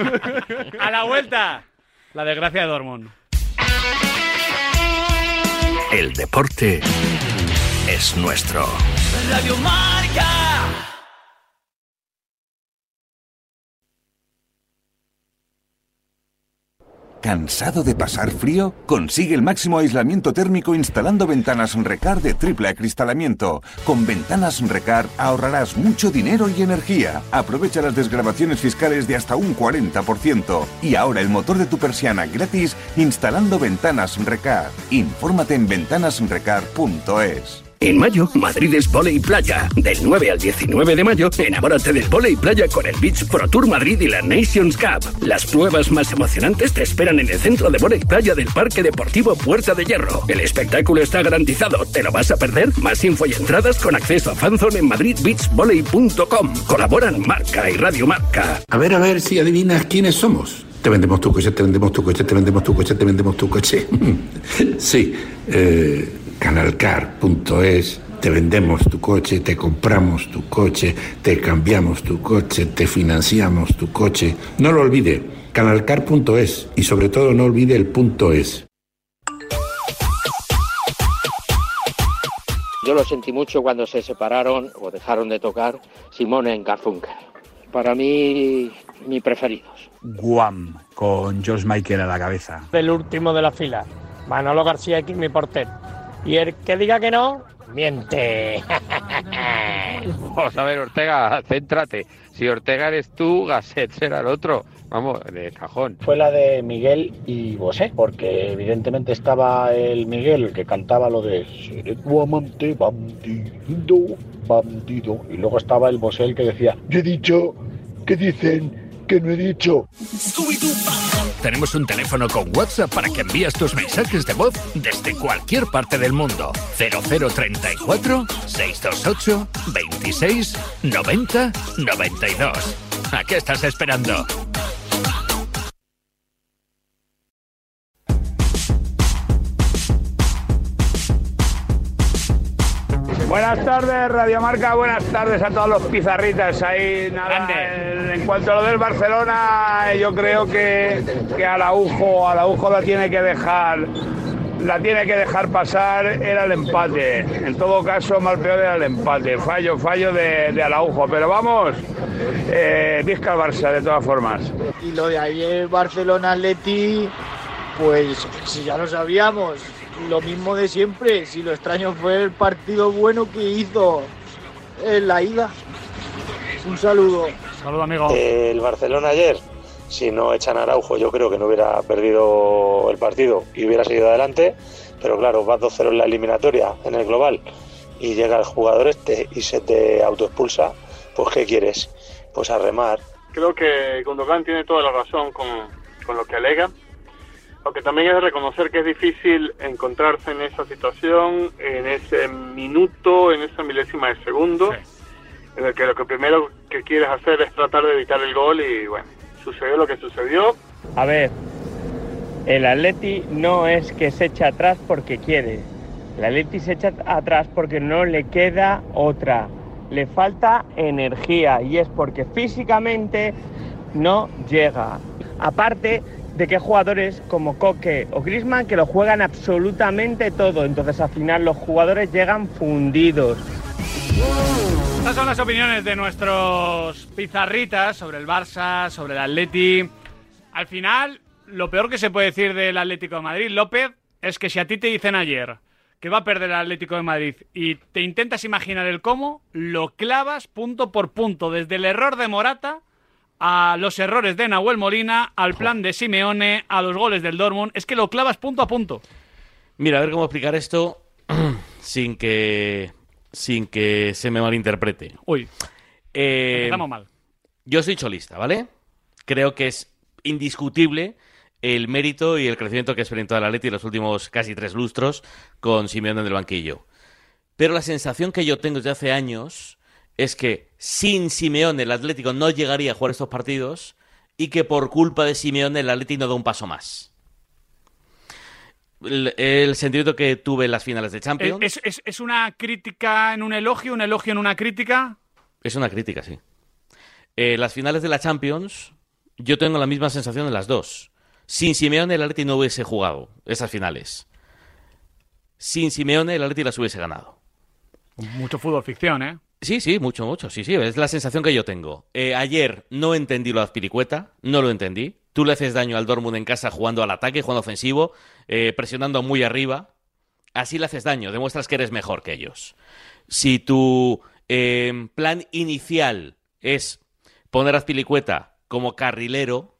A la vuelta. La desgracia de Dortmund. El deporte es nuestro. Radio Marca. ¿Cansado de pasar frío? Consigue el máximo aislamiento térmico instalando ventanas Recar de triple acristalamiento. Con ventanas Recar ahorrarás mucho dinero y energía. Aprovecha las desgravaciones fiscales de hasta un cuarenta por ciento. Y ahora el motor de tu persiana gratis instalando ventanas Recar. Infórmate en ventanas recar punto es. En mayo, Madrid es Voley Playa. Del nueve al diecinueve de mayo, enamórate del Voley Playa con el Beach Pro Tour Madrid y la Nations Cup. Las pruebas más emocionantes te esperan en el centro de Voley Playa del Parque Deportivo Puerta de Hierro. El espectáculo está garantizado. ¿Te lo vas a perder? Más info y entradas con acceso a Fanzone en madrid beach volley punto com. Colaboran Marca y Radio Marca. A ver, a ver si adivinas quiénes somos. Te vendemos tu coche, te vendemos tu coche, te vendemos tu coche, te vendemos tu coche. Sí, eh, canalcar punto es, te vendemos tu coche, te compramos tu coche, te cambiamos tu coche, te financiamos tu coche. No lo olvide, canalcar punto es y sobre todo no olvide el punto es. Yo lo sentí mucho cuando se separaron o dejaron de tocar Simone en Garfunkel. Para mí, mis preferidos. Guam, con George Michael a la cabeza. El último de la fila, Manolo García X, mi portero. Y el que diga que no, miente. Vamos a ver, Ortega, céntrate. Si Ortega eres tú, Gasset será el otro. Vamos, de cajón. Fue la de Miguel y Bosé, porque evidentemente estaba el Miguel, el que cantaba lo de seré tu amante, bandido, bandido. Y luego estaba el Bosé, el que decía, yo he dicho, ¿qué dicen? Que no he dicho. Tenemos un teléfono con WhatsApp para que envíes tus mensajes de voz desde cualquier parte del mundo. cero cero treinta y cuatro, seiscientos veintiocho, veintiséis, noventa, noventa y dos. ¿A qué estás esperando? Buenas tardes, Radio Marca, buenas tardes a todos los pizarritas. Ahí nada, en, en cuanto a lo del Barcelona, yo creo que, que Araujo, Araujo la tiene que dejar, la tiene que dejar pasar, era el empate. En todo caso, mal peor era el empate. Fallo, fallo de, de Araujo. Pero vamos, eh, Vizca el Barça, de todas formas. Y lo de ayer Barcelona-Atleti, pues si ya lo sabíamos. Lo mismo de siempre, si lo extraño fue el partido bueno que hizo en la ida. Un saludo. Saludo, amigo. El Barcelona ayer, Si no echan a Araujo, yo creo que no hubiera perdido el partido y hubiera seguido adelante, pero claro, vas dos cero en la eliminatoria, en el global, y llega el jugador este y se te autoexpulsa, pues ¿qué quieres? Pues a remar. Creo que Gundogan tiene toda la razón con, con lo que alega, aunque también es de reconocer que es difícil encontrarse en esa situación, en ese minuto, en esa milésima de segundo, sí. en el que lo que primero que quieres hacer es tratar de evitar el gol y bueno, sucedió lo que sucedió. A ver, el Atleti no es que se eche atrás porque quiere, el Atleti se echa atrás porque no le queda otra, le falta energía y es porque físicamente no llega. Aparte de que hay jugadores como Koke o Griezmann que lo juegan absolutamente todo, entonces al final los jugadores llegan fundidos. Estas son las opiniones de nuestros pizarritas sobre el Barça, sobre el Atleti. Al final, lo peor que se puede decir del Atlético de Madrid, López, es que si a ti te dicen ayer que va a perder el Atlético de Madrid y te intentas imaginar el cómo, lo clavas punto por punto, desde el error de Morata a los errores de Nahuel Molina, al plan de Simeone, a los goles del Dortmund, es que lo clavas punto a punto. Mira, a ver cómo explicar esto sin que sin que se me malinterprete. Uy, eh, empezamos mal. Yo soy cholista, ¿vale? Creo que es indiscutible el mérito y el crecimiento que ha experimentado el Atleti en los últimos casi tres lustros con Simeone en el banquillo. Pero la sensación que yo tengo desde hace años es que sin Simeone el Atlético no llegaría a jugar estos partidos y que por culpa de Simeone el Atlético no da un paso más. El, el sentimiento que tuve en las finales de Champions... ¿Es, es, ¿Es una crítica en un elogio, un elogio en una crítica? Es una crítica, sí. Eh, las finales de la Champions, yo tengo la misma sensación en las dos. Sin Simeone el Atleti no hubiese jugado esas finales. Sin Simeone el Atleti las hubiese ganado. Mucho fútbol ficción, ¿eh? Sí, sí, mucho, mucho. Sí, sí, es la sensación que yo tengo. Eh, ayer no entendí lo de Azpilicueta, no lo entendí. Tú le haces daño al Dortmund en casa jugando al ataque, jugando ofensivo, eh, presionando muy arriba. Así le haces daño, demuestras que eres mejor que ellos. Si tu eh, plan inicial es poner a Azpilicueta como carrilero,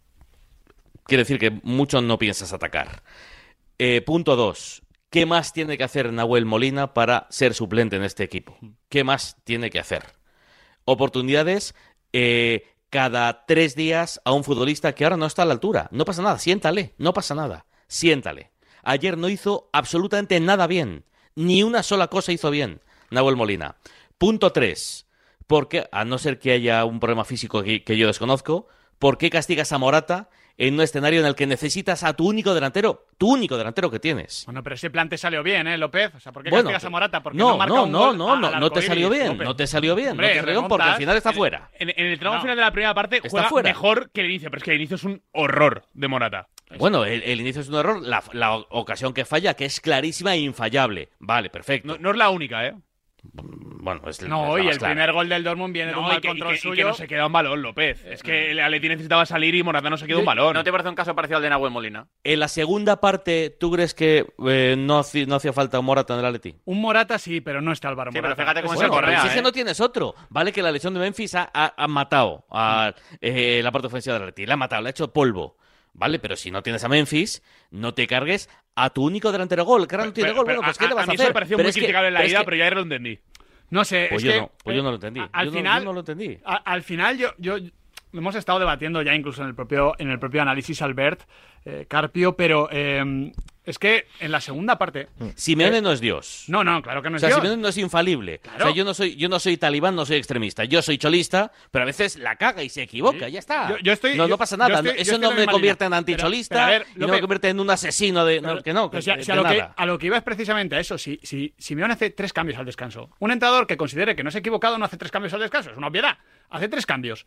quiere decir que mucho no piensas atacar. Eh, punto dos. ¿Qué más tiene que hacer Nahuel Molina para ser suplente en este equipo? ¿Qué más tiene que hacer? Oportunidades eh, cada tres días a un futbolista que ahora no está a la altura. No pasa nada, siéntale, no pasa nada, siéntale. Ayer no hizo absolutamente nada bien. Ni una sola cosa hizo bien Nahuel Molina. Punto tres. Porque, a no ser que haya un problema físico que, que yo desconozco, ¿por qué castigas a Morata en un escenario en el que necesitas a tu único delantero, tu único delantero que tienes? Bueno, pero ese plan te salió bien, ¿eh, López? O sea, ¿por qué bueno, castigas a Morata? Porque no, no marca no, un no, gol no, no, no te salió bien, López. no te salió bien, Hombre, no te salió bien porque al final está fuera. En, en el tramo no. final de la primera parte Está juega fuera. mejor que el inicio, pero es que el inicio es un horror de Morata. Bueno, el, el inicio es un error, la, la ocasión que falla, que es clarísima e infallable. Vale, perfecto. No, no es la única, ¿eh? Bueno, es, no, es y el clara. primer gol del Dortmund viene no, de un mal y que, control y que, suyo. Y que no se queda un balón, López. Es que el Atleti necesitaba salir y Morata no se quedó un balón. ¿No te parece un caso parecido al de Nahuel Molina? En la segunda parte, ¿tú crees que eh, no, hacía, no hacía falta un Morata en el Atleti? Un Morata sí, pero no está Álvaro sí, Morata. Pero fíjate cómo bueno, se Correa, si ¿eh? es que no tienes otro. Vale que la lesión de Memphis ha, ha, ha matado a eh, la parte ofensiva del Atleti. La ha matado, la ha hecho polvo. Vale, pero si no tienes a Memphis, no te cargues a tu único delantero gol. Que ahora no tiene pero, gol. pero, Bueno, pues a, ¿qué le vas a, a mí hacer? eso me pareció pero muy es criticable que, en la vida, pero, es que... pero ya lo entendí. No sé, pues es yo que, no, pues yo no lo entendí. A, al yo final, no, yo no lo entendí. A, al final yo, yo hemos estado debatiendo ya incluso en el propio en el propio análisis Albert eh, Carpio, pero eh, es que en la segunda parte Simeone eh, no es Dios. No, no, claro que no es o sea, Dios. Simeone no es infalible. Claro. O sea, yo no soy yo no soy talibán, no soy extremista. Yo soy cholista, pero a veces la caga y se equivoca, sí. ya está. Yo, yo estoy, no, yo, no pasa nada. Estoy, Eso no me convierte en anticholista, pero, pero ver, y no me convierte en un asesino de pero, no, que no, pero, si, de, si a, de lo que, nada. a lo que iba es precisamente a eso. Si, si Simeone hace tres cambios al descanso, un entrenador que considere que no se ha equivocado no hace tres cambios al descanso, es una obviedad. Hace tres cambios.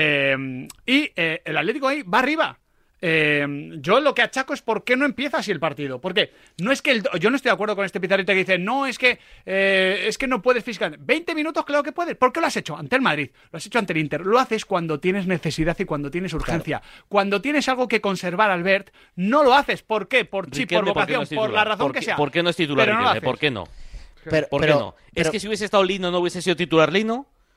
Eh, y eh, el Atlético ahí va arriba. Eh, yo lo que achaco es por qué no empieza así el partido. Porque no es que el, yo no estoy de acuerdo con este pizarrita que dice no, es que eh, es que no puedes físicamente. veinte minutos, claro que puedes. ¿Por qué lo has hecho? Ante el Madrid, lo has hecho ante el Inter. Lo haces cuando tienes necesidad y cuando tienes urgencia. Claro. Cuando tienes algo que conservar, Albert, no lo haces. ¿Por qué? Por chip, por vocación, por, no por la razón ¿Por qué, que sea. ¿Por qué no es titular? Pero no ¿Por qué no? Pero, ¿Por pero, qué no? Pero, ¿Es que si hubiese estado Lino no hubiese sido titular Lino?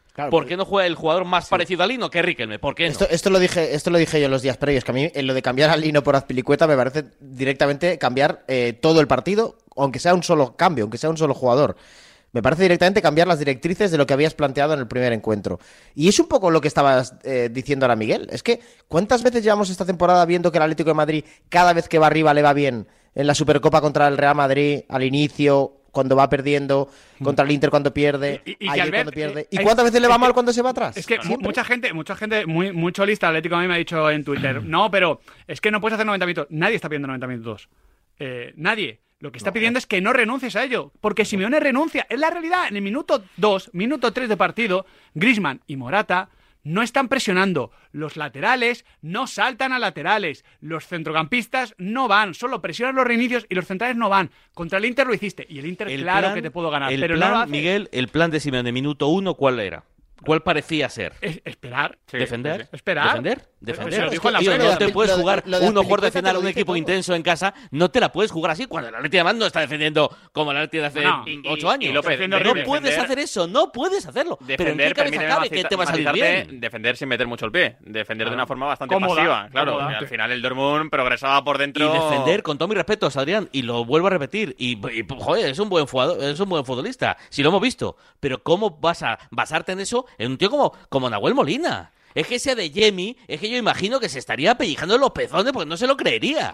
Claro, ¿Por qué no juega el jugador más sí. parecido a Lino que Riquelme? ¿Por qué no? Esto, esto, lo dije, esto lo dije yo los días previos, que a mí en lo de cambiar a Lino por Azpilicueta me parece directamente cambiar eh, todo el partido, aunque sea un solo cambio, aunque sea un solo jugador. Me parece directamente cambiar las directrices de lo que habías planteado en el primer encuentro. Y es un poco lo que estabas eh, diciendo ahora, Miguel. Es que, ¿cuántas veces llevamos esta temporada viendo que el Atlético de Madrid, cada vez que va arriba, le va bien? En la Supercopa contra el Real Madrid, al inicio, cuando va perdiendo, contra el Inter cuando pierde, y, y ayer Albert, cuando pierde. ¿Y es, cuántas veces le va es mal que, cuando se va atrás? Es que Siempre. mucha gente, mucha gente muy, muy cholista Atlético a mí me ha dicho en Twitter, no, pero es que no puedes hacer noventa minutos. Nadie está pidiendo noventa minutos. Eh, nadie. Lo que está no, pidiendo es que no renuncies a ello, porque Simeone renuncia. Es la realidad. En el minuto dos, minuto tres de partido, Griezmann y Morata no están presionando. Los laterales no saltan a laterales. Los centrocampistas no van. Solo presionan los reinicios y los centrales no van. Contra el Inter lo hiciste. Y el Inter, el claro plan, que te puedo ganar. El pero plan, no lo haces. Miguel, el plan de Simeone, minuto uno, ¿cuál era? ¿Cuál parecía ser? Es, esperar. Sí, ¿Defender? Sí. Esperar. ¿Defender? ¿Defender? Pues tío, tío, no te puedes jugar lo de, lo de uno cuarto de final a un dice equipo todo. intenso en casa. No te la puedes jugar así cuando el Atlético de Madrid no está defendiendo como el Atlético de hace no, ocho y, años. Y López, no defender, puedes hacer eso, no puedes hacerlo. Defender, Pero ¿en qué cabeza cabe que te vas a salir bien? Defender sin meter mucho el pie. Defender claro. de una forma bastante cómoda, pasiva. Claro, cómoda. al final el Dortmund progresaba por dentro. Y defender, con todo mi respeto, Adrián, y lo vuelvo a repetir, y, y joder, es un buen jugador, es un buen futbolista, si lo hemos visto. Pero ¿cómo vas a basarte en eso en un tío como, como Nahuel Molina? Es que ese de Yemi, es que yo imagino que se estaría pellizcando los pezones porque no se lo creería.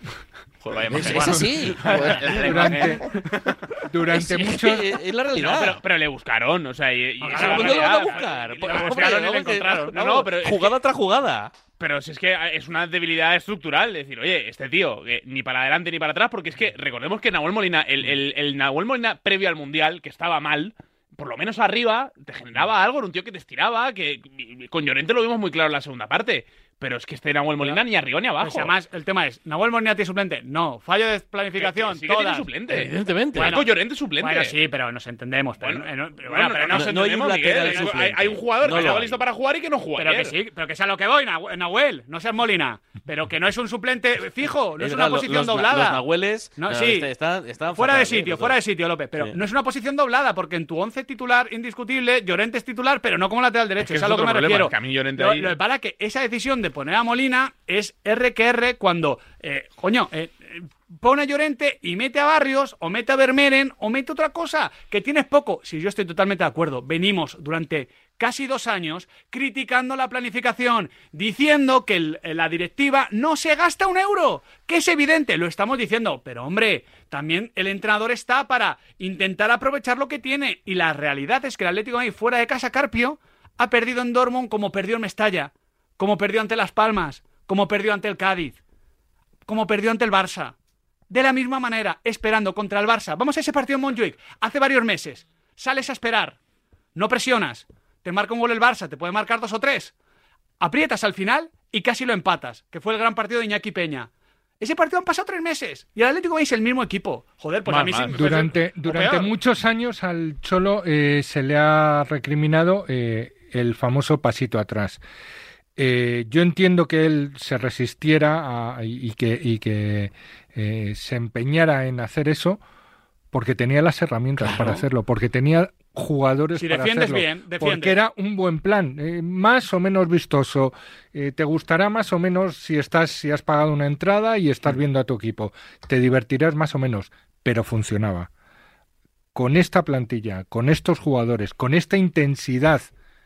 Joder, es, es así. Durante, durante es, mucho... Es, es la realidad. No, pero, pero le buscaron, o sea, y, y no, esa no lo van a buscar. Le buscaron y le encontraron. No, no, pero jugada tras jugada. Pero si es que es una debilidad estructural, decir, oye, este tío, eh, ni para adelante ni para atrás, porque es que recordemos que Nahuel Molina, el, el, el Nahuel Molina previo al Mundial, que estaba mal, por lo menos arriba, te generaba algo, era un tío que te estiraba, que con Llorente lo vimos muy claro en la segunda parte. Pero es que este Nahuel Molina ni arriba ni abajo. Pues además, el tema es, ¿Nahuel Molina tiene suplente? No. Fallo de planificación, sí que todas. tiene suplente. Evidentemente. Bueno, Llorente suplente. Bueno, sí, pero nos entendemos. Pero, bueno, no, pero, bueno, bueno, pero no, no, no, no hay, un Miguel, hay, hay un jugador no que estaba listo para jugar y que no juega. Pero ayer. que sí, pero que sea lo que voy, Nahuel, no seas Molina. Pero que no es un suplente fijo, no es, es una posición los, doblada. Los Nahueles no, no, sí. están, están fuera fatal, de sitio, ¿eh? fuera de sitio, López. Pero sí. no es una posición doblada, porque en tu once titular indiscutible, Llorente es titular, pero no como lateral derecho. Es, que es a lo que me problema, refiero. Es que a mí Llorente lo, ahí... lo que pasa es que esa decisión de poner a Molina es R que R cuando, eh, coño, eh, pone a Llorente y mete a Barrios, o mete a Vermeeren, o mete otra cosa, que tienes poco. Si yo estoy totalmente de acuerdo, venimos durante casi dos años criticando la planificación, diciendo que el, la directiva no se gasta un euro, que es evidente, lo estamos diciendo, pero hombre, también el entrenador está para intentar aprovechar lo que tiene, y la realidad es que el Atlético de Madrid fuera de casa, Carpio, ha perdido en Dortmund como perdió en Mestalla, como perdió ante Las Palmas, como perdió ante el Cádiz, como perdió ante el Barça. De la misma manera, esperando contra el Barça. Vamos a ese partido en Montjuic, hace varios meses. Sales a esperar, no presionas, te marca un gol el Barça, te puede marcar dos o tres. Aprietas al final y casi lo empatas, que fue el gran partido de Iñaki Peña. Ese partido han pasado tres meses y el Atlético es el mismo equipo. Joder, pues mal, a mí mal. sí. Durante, durante muchos años al Cholo eh, se le ha recriminado eh, el famoso pasito atrás. Eh, yo entiendo que él se resistiera a, y que, y que eh, se empeñara en hacer eso porque tenía las herramientas claro. para hacerlo, porque tenía jugadores si para defiendes hacerlo, bien, defiendes. porque era un buen plan, eh, más o menos vistoso, eh, te gustará más o menos si estás, si has pagado una entrada y estás viendo a tu equipo, te divertirás más o menos, pero funcionaba. Con esta plantilla, con estos jugadores, con esta intensidad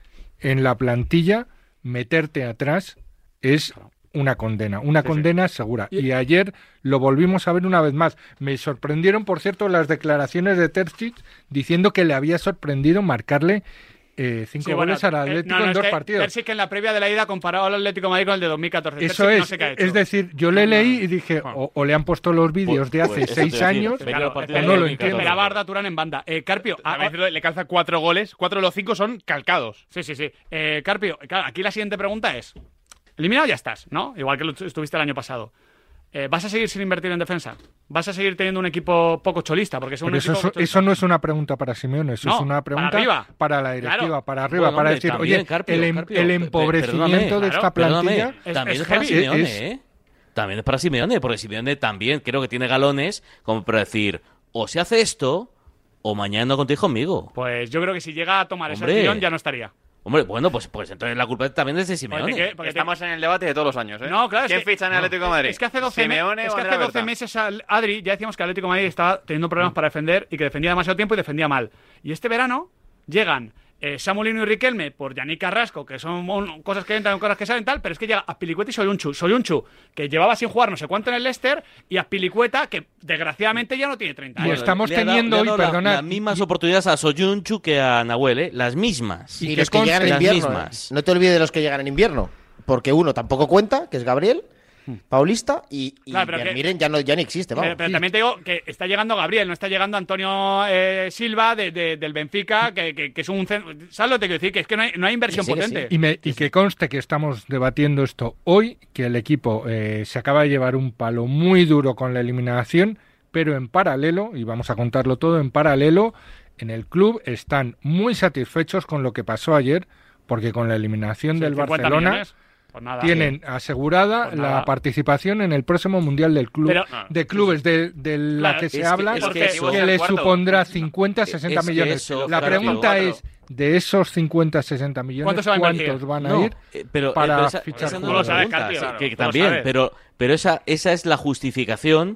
en la plantilla, meterte atrás es una condena, una sí, condena sí. segura. Y ayer lo volvimos a ver una vez más. Me sorprendieron, por cierto, las declaraciones de Terzic diciendo que le había sorprendido marcarle eh, cinco sí, goles bueno, al Atlético eh, no, no, en dos que partidos. Terzic en la previa de la ida comparado al Atlético de Madrid con el de dos mil catorce. Eso Terzic es, no sé qué ha hecho. es decir, yo le leí y dije, o, o le han puesto los vídeos de hace pues, seis años, claro, o no lo entiendo. Esperaba Arda Turán en banda. Eh, Carpio, a, a, le calza cuatro goles, cuatro de los cinco son calcados. Sí, sí, sí. Eh, Carpio, claro, aquí la siguiente pregunta es, eliminado ya estás, ¿no? Igual que lo estuviste el año pasado. Eh, ¿Vas a seguir sin invertir en defensa? ¿Vas a seguir teniendo un equipo poco cholista? Porque es un eso, equipo eso no es una pregunta para Simeone, eso no, es una pregunta para, arriba. para la directiva, claro. para arriba, bueno, para hombre, decir, también, oye, Carpio, el, Carpio, el empobrecimiento de esta plantilla es, también es, es para heavy. Simeone, es, ¿eh? También es para Simeone, porque Simeone también creo que tiene galones como para decir, o se hace esto, o mañana no contéis conmigo. Pues yo creo que si llega a tomar Hombre. ese tirón ya no estaría. Hombre, bueno, pues, pues entonces la culpa también es de Simeone. Porque, ¿qué? Porque Estamos en el debate de todos los años, ¿eh? No, claro, ¿Quién es que, ficha en el Atlético de Madrid? Es que hace doce, Simeone me, es o que hace Andrea doce Berta. meses, al- Adri, ya decíamos que el Atlético de Madrid estaba teniendo problemas para defender y que defendía demasiado tiempo y defendía mal. Y este verano llegan eh, Samu Lino y Riquelme por Yannick Carrasco, que son mon- cosas que entran, cosas que salen tal, pero es que llega Azpilicueta y Soyunchu. Soyunchu, que llevaba sin jugar no sé cuánto en el Leicester, y Azpilicueta, que desgraciadamente ya no tiene treinta Y años. estamos Le ha dado- teniendo le ha hoy, dado la- perdonad, las mismas oportunidades a Soyunchu que a Nahuel, ¿eh? Las mismas. Y, Y los que que llegan en las invierno. mismas. ¿eh? No te olvides de los que llegan en invierno. Porque uno tampoco cuenta, que es Gabriel, Paulista, y, y Claro, pero que- miren, ya no, ya ni existe, vamos. Pero, pero también te digo que está llegando Gabriel, no está llegando Antonio eh, Silva de, de- del Benfica, que, que- que es un... cen- ¿Sabes lo que te quiero decir? Que es que no hay, no hay inversión Sí, sí, potente. Y, me- y que conste que estamos debatiendo esto hoy, que el equipo eh, se acaba de llevar un palo muy duro con la eliminación, pero en paralelo, y vamos a contarlo todo, en paralelo, en el club están muy satisfechos con lo que pasó ayer, porque con la eliminación Sí, del cincuenta Barcelona millones, pues nada. tienen asegurada Pues nada. la participación en el próximo Mundial del club Pero- de clubes de, de la Claro, que es se que- habla, es que que, eso- le cuarto. supondrá cincuenta, sesenta Es que millones. eso, la claro, pregunta tío. es, de esos cincuenta, sesenta millones, ¿Cuántos se va a invertir? ¿cuántos van a No, ir eh, pero, para eh, pero esa, fichar esa no Tú lo es la sabes, pregunta, Carpio, sí, claro, que tú lo también, sabes. pero, pero esa, esa es la justificación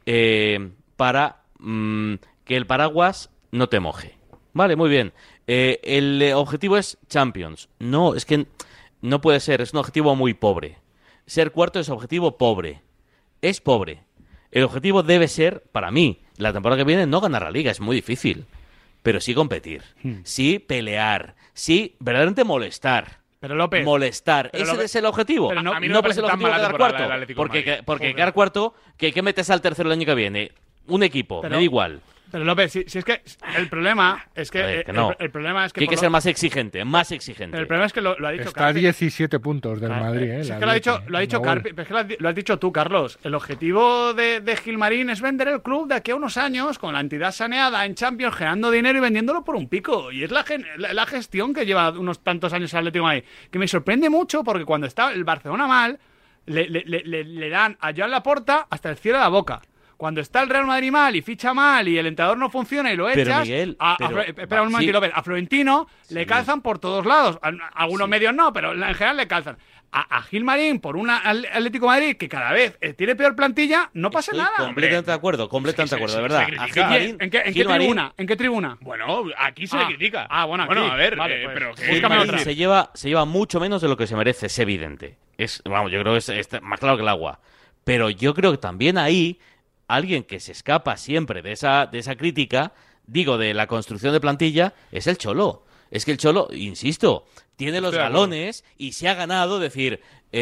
eh, para mm, que el paraguas no te moje. Vale, muy bien. Eh, el eh, objetivo es Champions. No, es que no puede ser, es un objetivo muy pobre. Ser cuarto es objetivo pobre. Es pobre. El objetivo debe ser, para mí, la temporada que viene no ganar la liga, es muy difícil. Pero sí competir, sí pelear, sí verdaderamente molestar. Pero López... Molestar. pero Ese López- es el objetivo. pero no- no a mí no me puede ser el parece tan objetivo mala quedar temporada cuarto. del Atlético de Porque, Madrid. que- porque Joder. quedar cuarto, que, que metes al tercero el año que viene. Un equipo, Pero- me da igual. Pero López, si, si es que el problema es que, A ver, que eh, no. el, el problema es que, Que hay por que lo- ser más exigente, más exigente. el problema es que lo, lo ha dicho Está a Carpi. diecisiete puntos del Claro, Madrid. eh, ¿eh? si la es que lo ha dicho, Atleti, lo ha dicho Nahuel. Carpi, pero es que lo has, lo has dicho tú, Carlos. El objetivo de, de Gilmarín es vender el club de aquí a unos años con la entidad saneada en Champions, generando dinero y vendiéndolo por un pico. Y es la, gen- la, la gestión que lleva unos tantos años el Atlético de Madrid. Que me sorprende mucho porque cuando está el Barcelona mal, le, le, le, le- le dan a Joan Laporta hasta el cielo de la boca. Cuando está el Real Madrid mal y ficha mal y el entrenador no funciona y lo Pero, echas, Miguel, a, a pero- Flo- espera un sí. momentito, López, a Florentino le calzan por todos lados. A, a algunos medios no, pero en general le calzan. A, a Gilmarín, por un Atlético de Madrid que cada vez eh, tiene peor plantilla, no pasa Estoy nada. completamente de acuerdo, completamente de acuerdo, de se- verdad. se A critica. Gilmarín- ¿En qué, en qué Gilmarín- tribuna? ¿En qué tribuna? Bueno, aquí se Ah. le critica. Ah, bueno, aquí. a ver, Vale, eh, pues, pero que- búscame Gilmarín otra. se lleva, se lleva mucho menos de lo que se merece, es evidente. Es, vamos, yo creo que es, es más claro que el agua. Pero yo creo que también ahí, alguien que se escapa siempre de esa, de esa crítica, digo, de la construcción de plantilla, es el Cholo. Es que el Cholo, insisto, tiene los Estoy de acuerdo. galones y se ha ganado decir,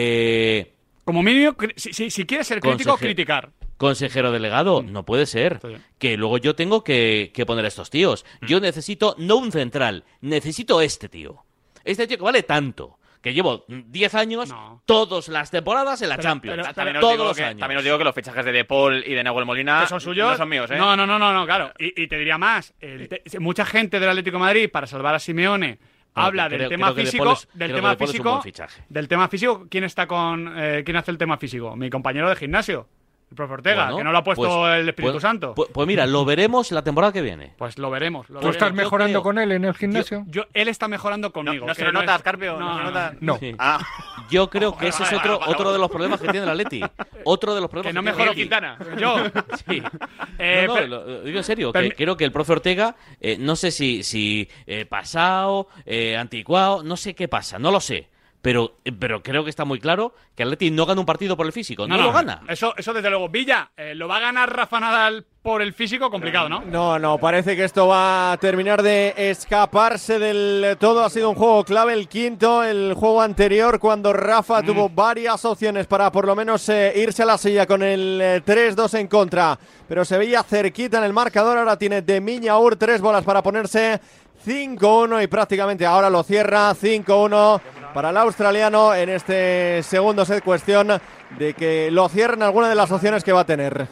eh, Como mínimo, cri- si, si, si quieres ser crítico, Conseje- criticar. consejero delegado, no puede ser. Está bien. Que luego yo tengo que, que poner a estos tíos. Yo necesito no un central, necesito este tío. Este tío que vale tanto. Que llevo diez años, No. todas las temporadas en la Pero- Champions. pero- También os, todos digo los que, años. también os digo que los fichajes de De Paul y de Nahuel Molina ¿Que son suyos? no son míos, ¿eh? No, no, no, no, no, claro. Y, y te diría más. el te- mucha gente del Atlético de Madrid, para salvar a Simeone, No, habla creo- del creo tema que De físico. Paul es- del creo tema que De Paul es un físico. buen fichaje. Del tema físico, ¿quién está con. eh, ¿Quién hace el tema físico? Mi compañero de gimnasio, el profe Ortega, Bueno, que no lo ha puesto pues- el Espíritu pues- Santo. Pues, pues mira, lo veremos la temporada que viene. Pues lo veremos. Lo ¿Tú veremos. estás yo mejorando creo- con él en el gimnasio? Yo, él está mejorando No, conmigo. no se que lo no notas, es- Carpio. No, No, se lo no, notas. No. Sí. Ah, Yo creo que ese es otro, otro de los problemas que tiene el Atleti. Otro de los problemas Que no tiene el mejoró Atleti. Quintana. Yo. Sí. Eh, no, no, pero- lo, lo digo en serio, pero- que creo que el profe Ortega, eh, no sé si, si eh, pasado, eh, anticuado, no sé qué pasa, no lo sé. Pero, eh, pero creo que está muy claro que Atleti no gana un partido por el físico, no, lo gana. Eso, eso desde luego. Villa, eh, ¿lo va a ganar Rafa Nadal por el físico? Complicado, ¿no? No, no, parece que esto va a terminar de escaparse del todo. Ha sido un juego clave, el quinto, el juego anterior, cuando Rafa tuvo varias opciones para por lo menos eh, irse a la silla con el eh, tres dos en contra. Pero se veía cerquita en el marcador. Ahora tiene de Miñaur tres bolas para ponerse cinco uno y prácticamente ahora lo cierra cinco uno para el australiano en este segundo set. Cuestión de que lo cierren alguna de las opciones que va a tener.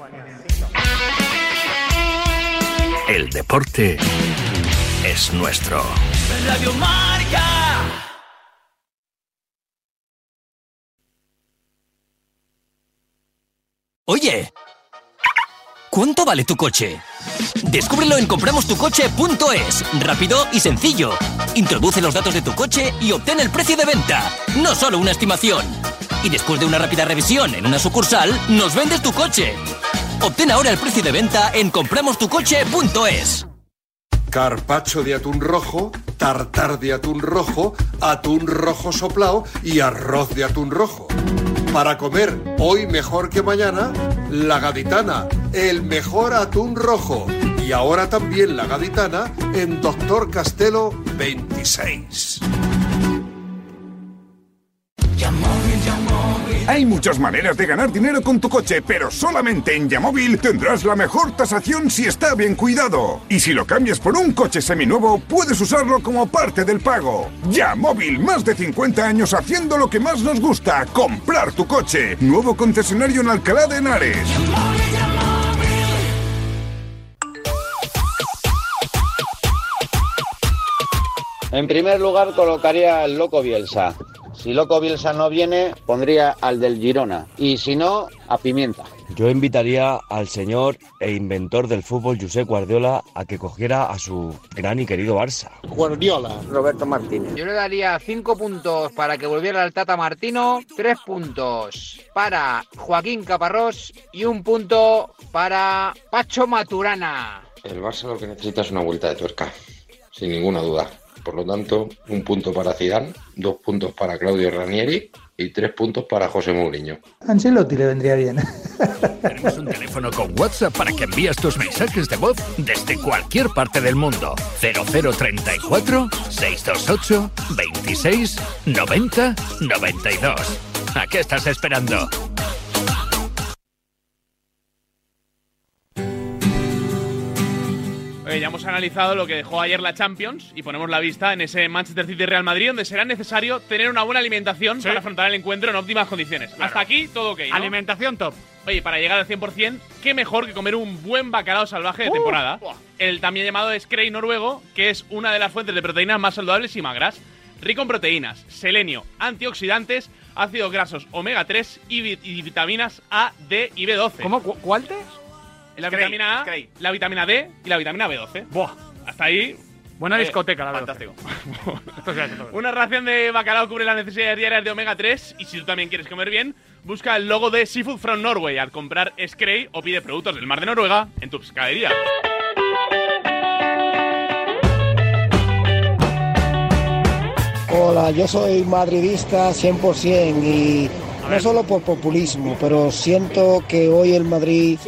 El deporte es nuestro. Radio Marca. Oye, ¿cuánto vale tu coche? Descúbrelo en compramos tu coche punto es. Rápido y sencillo. Introduce los datos de tu coche y obtén el precio de venta. No solo una estimación. Y después de una rápida revisión en una sucursal, nos vendes tu coche. Obtén ahora el precio de venta en compramos tu coche punto es. Carpaccio de atún rojo, tartar de atún rojo, atún rojo soplao y arroz de atún rojo. Para comer hoy mejor que mañana, La Gaditana, el mejor atún rojo. Y ahora también La Gaditana en Doctor Castelo veintiséis. Hay muchas maneras de ganar dinero con tu coche, pero solamente en Yamóvil tendrás la mejor tasación si está bien cuidado. Y si lo cambias por un coche seminuevo, puedes usarlo como parte del pago. Yamóvil, más de cincuenta años haciendo lo que más nos gusta, comprar tu coche. Nuevo concesionario en Alcalá de Henares. En primer lugar colocaría al Loco Bielsa. Si Loco Bielsa no viene, pondría al del Girona. Y si no, a Pimienta. Yo invitaría al señor e inventor del fútbol, Josep Guardiola, a que cogiera a su gran y querido Barça. Guardiola. Roberto Martínez. Yo le daría cinco puntos para que volviera el Tata Martino, tres puntos para Joaquín Caparrós y un punto para Pacho Maturana. El Barça lo que necesita es una vuelta de tuerca, sin ninguna duda. Por lo tanto, un punto para Zidane, dos puntos para Claudio Ranieri y tres puntos para José Mourinho. Ancelotti le vendría bien. Tenemos un teléfono con WhatsApp para que envíes tus mensajes de voz desde cualquier parte del mundo. cero cero treinta y cuatro, seiscientos veintiocho, veintiséis, noventa, noventa y dos. ¿A qué estás esperando? Oye, ya hemos analizado lo que dejó ayer la Champions y ponemos la vista en ese Manchester City-Real Madrid, donde será necesario tener una buena alimentación ¿Sí? para afrontar el encuentro en óptimas condiciones. Claro. Hasta aquí todo ok, ¿no? Alimentación top. Oye, para llegar al cien por cien, qué mejor que comer un buen bacalao salvaje de uh, temporada. Uh. El también llamado Skrei noruego, que es una de las fuentes de proteínas más saludables y magras. Rico en proteínas, selenio, antioxidantes, ácidos grasos omega tres y, vit y vitaminas A, D y B doce. ¿Cómo? ¿Cu ¿Cuál te? La vitamina A, Scray. La vitamina D y la vitamina B doce. Buah. Hasta ahí. Buena eh, discoteca, la verdad. Fantástico. Esto es Una ración de bacalao cubre las necesidades diarias de omega tres. Y si tú también quieres comer bien, busca el logo de Seafood from Norway al comprar Scray o pide productos del mar de Noruega en tu pescadería. Hola, yo soy madridista cien por cien y no solo por populismo, pero siento que hoy el Madrid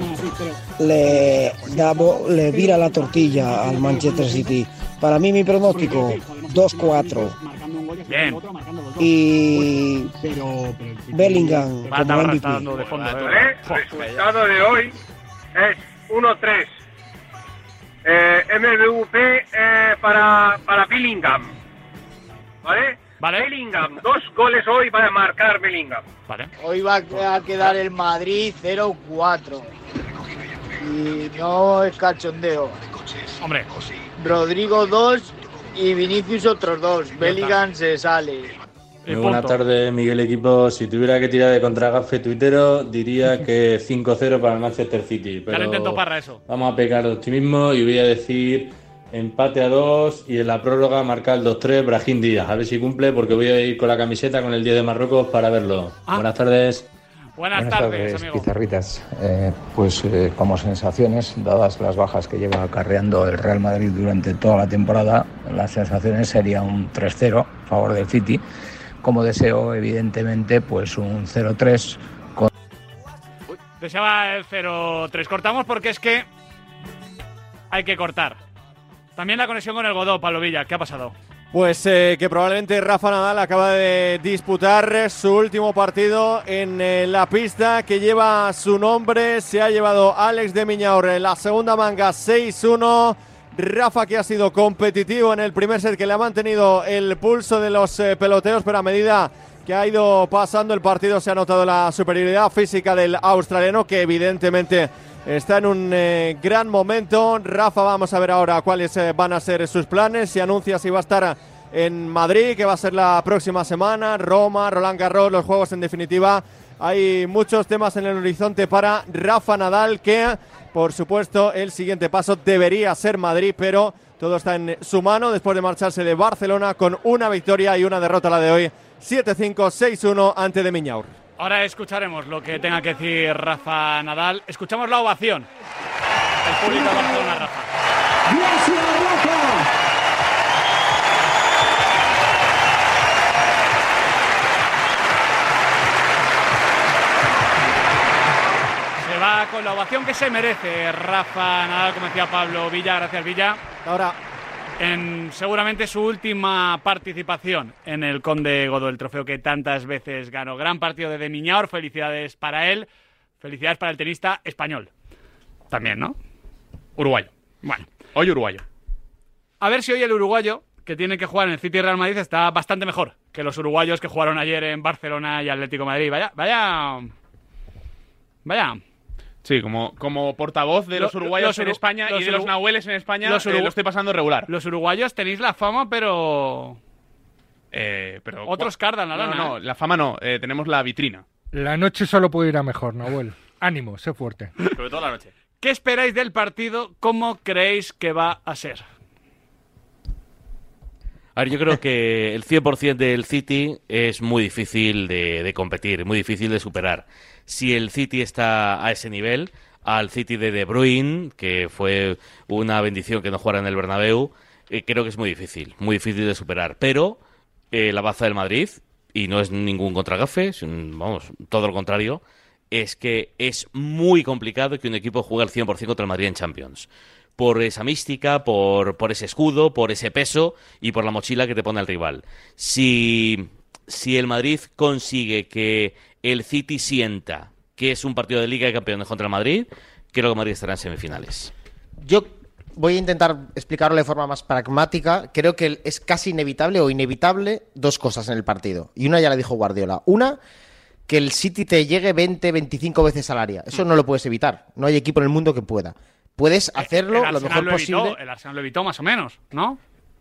le, da, le vira la tortilla al Manchester City. Para mí mi pronóstico, dos cuatro. Bien. Y Bellingham como M V P. El resultado de hoy es uno tres. Eh, M V P eh, para, para Bellingham. ¿Vale? Vale. Bellingham, dos goles hoy va a marcar Bellingham. Vale. Hoy va a quedar el Madrid cero cuatro. Y no es cachondeo. Hombre. Rodrigo dos y Vinicius otros dos. Bellingham se sale. Muy buenas tardes, Miguel Equipo. Si tuviera que tirar de contragafe tuitero, diría que cinco cero para el Manchester City. Pero ya lo intento para eso. Vamos a pecar de optimismo y voy a decir empate a dos y en la prórroga marcar el dos tres Brahim Díaz. A ver si cumple, porque voy a ir con la camiseta con el diez de Marruecos para verlo. Ah. Buenas tardes. Buenas, Buenas tardes, tardes amigo. Pizarritas. Eh, pues eh, como sensaciones, dadas las bajas que lleva acarreando el Real Madrid durante toda la temporada, las sensaciones sería un tres cero a favor del City. Como deseo, evidentemente, pues un cero tres. Con... Uy, deseaba el cero tres. Cortamos porque es que hay que cortar. También la conexión con el Godó, Pablo Villa. ¿Qué ha pasado? Pues eh, que probablemente Rafa Nadal acaba de disputar su último partido en eh, la pista que lleva su nombre. Se ha llevado Alex de Miñaur en la segunda manga seis uno. Rafa, que ha sido competitivo en el primer set, que le ha mantenido el pulso de los eh, peloteos, pero a medida que ha ido pasando el partido se ha notado la superioridad física del australiano, que evidentemente está en un eh, gran momento. Rafa, vamos a ver ahora cuáles eh, van a ser sus planes. Se anuncia si va a estar en Madrid, que va a ser la próxima semana, Roma, Roland Garros, los Juegos en definitiva. hay muchos temas en el horizonte para Rafa Nadal, que por supuesto el siguiente paso debería ser Madrid, pero todo está en su mano después de marcharse de Barcelona con una victoria y una derrota la de hoy, siete cinco, seis uno ante de Miñaur. Ahora escucharemos lo que tenga que decir Rafa Nadal. Escuchamos la ovación. El público de Barcelona, Rafa. ¡Gracias, Rafa! Se va con la ovación que se merece Rafa Nadal, como decía Pablo Villa. Gracias, Villa. Ahora, en seguramente su última participación en el Conde Godó, el trofeo que tantas veces ganó. Gran partido de De Miñaur, felicidades para él, felicidades para el tenista español. También, ¿no? Uruguayo. Bueno, hoy uruguayo. A ver si hoy el uruguayo, que tiene que jugar en el City Real Madrid, está bastante mejor que los uruguayos que jugaron ayer en Barcelona y Atlético de Madrid. Vaya, vaya... Vaya... Sí, como, como portavoz de los uruguayos los uru- en España y de los nahueles en España, los uru- eh, lo estoy pasando regular. Los uruguayos tenéis la fama, pero... Eh, pero Otros cardan la lana. No, no, la fama no, eh, tenemos la vitrina. La noche solo puede ir a mejor, Nahuel. Ánimo, sé fuerte. Sobre todo la noche. ¿Qué esperáis del partido? ¿Cómo creéis que va a ser? A ver, yo creo que el cien por ciento del City es muy difícil de, de competir, muy difícil de superar. Si el City está a ese nivel, al City de De Bruyne, que fue una bendición que no jugara en el Bernabéu, eh, creo que es muy difícil, muy difícil de superar. Pero eh, la baza del Madrid, y no es ningún contragafe, es un, vamos, todo lo contrario, es que es muy complicado que un equipo juegue al cien por ciento contra el Madrid en Champions. Por esa mística, por, por ese escudo, por ese peso y por la mochila que te pone el rival. Si, si el Madrid consigue que el City sienta que es un partido de Liga de Campeones contra el Madrid, creo que Madrid estará en semifinales. Yo voy a intentar explicarlo de forma más pragmática. Creo que es casi inevitable o inevitable dos cosas en el partido. Y una ya la dijo Guardiola. Una, que el City te llegue veinte, veinticinco veces al área. Eso no lo puedes evitar. No hay equipo en el mundo que pueda. Puedes hacerlo lo mejor lo evitó, posible. El Arsenal lo evitó más o menos, ¿no?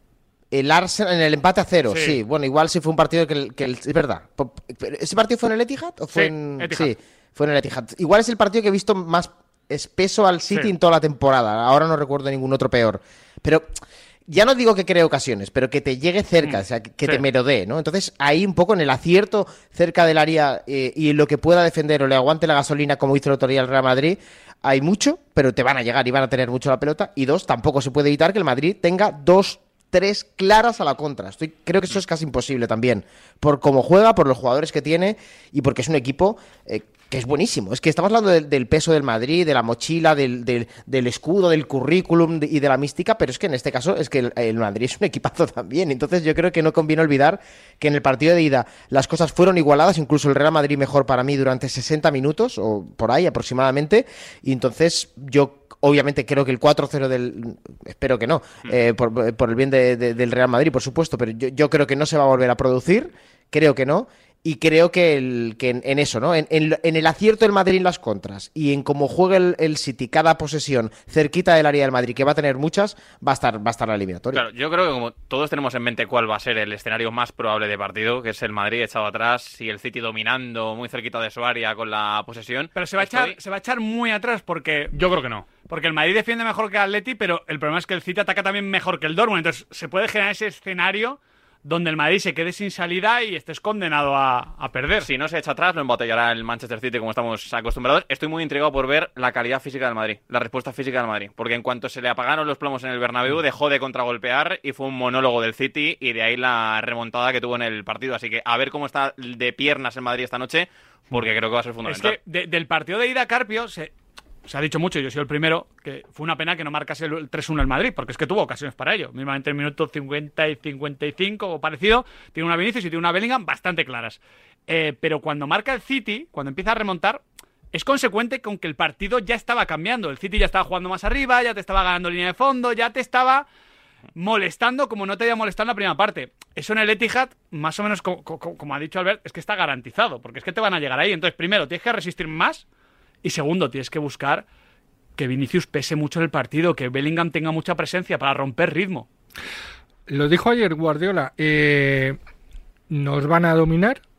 El Arsenal en el empate a cero, sí. Sí. Bueno, igual sí fue un partido que, el, que el, es verdad. ¿Ese partido fue en el Etihad o fue Sí, en Etihad. Sí, fue en el Etihad. Igual es el partido que he visto más espeso al City Sí. en toda la temporada. Ahora no recuerdo ningún otro peor. Pero ya no digo que cree ocasiones, pero que te llegue cerca, Mm, o sea, que, que sí. te merodee, ¿no? Entonces, ahí un poco en el acierto cerca del área eh, y en lo que pueda defender o le aguante la gasolina, como hizo el otro día el Real Madrid, hay mucho, pero te van a llegar y van a tener mucho la pelota. Y dos, tampoco se puede evitar que el Madrid tenga dos, tres claras a la contra. Estoy, creo que eso es casi imposible también, por cómo juega, por los jugadores que tiene y porque es un equipo eh, que es buenísimo. Es que estamos hablando del, del peso del Madrid, de la mochila, del, del, del escudo, del currículum de- y de la mística, pero es que en este caso es que el, el Madrid es un equipazo también. Entonces yo creo que no conviene olvidar que en el partido de ida las cosas fueron igualadas, incluso el Real Madrid mejor para mí durante sesenta minutos o por ahí aproximadamente, y entonces yo obviamente creo que el cuatro cero del... Espero que no, eh, por, por el bien de- de- del Real Madrid, por supuesto, pero yo, yo creo que no se va a volver a producir, creo que no, y creo que, el, que en, en eso, ¿no? En, en, en el acierto del Madrid en las contras y en cómo juega el, el City cada posesión cerquita del área del Madrid, que va a tener muchas, va a estar, va a estar la eliminatoria. Claro, yo creo que como todos tenemos en mente cuál va a ser el escenario más probable de partido, que es el Madrid echado atrás y el City dominando muy cerquita de su área con la posesión. Pero se va, a echar, se va a echar muy atrás porque... Yo creo que no. Porque el Madrid defiende mejor que el Atleti, pero el problema es que el City ataca también mejor que el Dortmund. Entonces se puede generar ese escenario donde el Madrid se quede sin salida y estés condenado a, a perder. Si no se echa atrás, lo embotellará el Manchester City como estamos acostumbrados. Estoy muy intrigado por ver la calidad física del Madrid, la respuesta física del Madrid. Porque en cuanto se le apagaron los plomos en el Bernabéu, dejó de contragolpear y fue un monólogo del City y de ahí la remontada que tuvo en el partido. Así que a ver cómo está de piernas el Madrid esta noche, porque creo que va a ser Es fundamental. que de- del partido de ida, Carpio, se, se ha dicho mucho, yo soy el primero, que fue una pena que no marcase el, el tres uno el Madrid, porque es que tuvo ocasiones para ello. Mismamente en el minuto cincuenta y cincuenta y cinco o parecido, tiene una Vinicius y tiene una Bellingham bastante claras. Eh, pero cuando marca el City, cuando empieza a remontar, es consecuente con que el partido ya estaba cambiando. El City ya estaba jugando más arriba, ya te estaba ganando línea de fondo, ya te estaba molestando como no te había molestado en la primera parte. Eso en el Etihad, más o menos co- co- co- como ha dicho Albert, es que está garantizado, porque es que te van a llegar ahí. Entonces, primero, tienes que resistir más y segundo, tienes que buscar que Vinicius pese mucho en el partido, que Bellingham tenga mucha presencia para romper ritmo. Lo dijo ayer Guardiola, eh, nos van a dominar,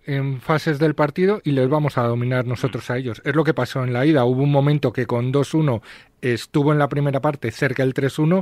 en fases del partido y les vamos a dominar nosotros a ellos. Es lo que pasó en la ida. Hubo un momento que con dos uno estuvo en la primera parte cerca del tres uno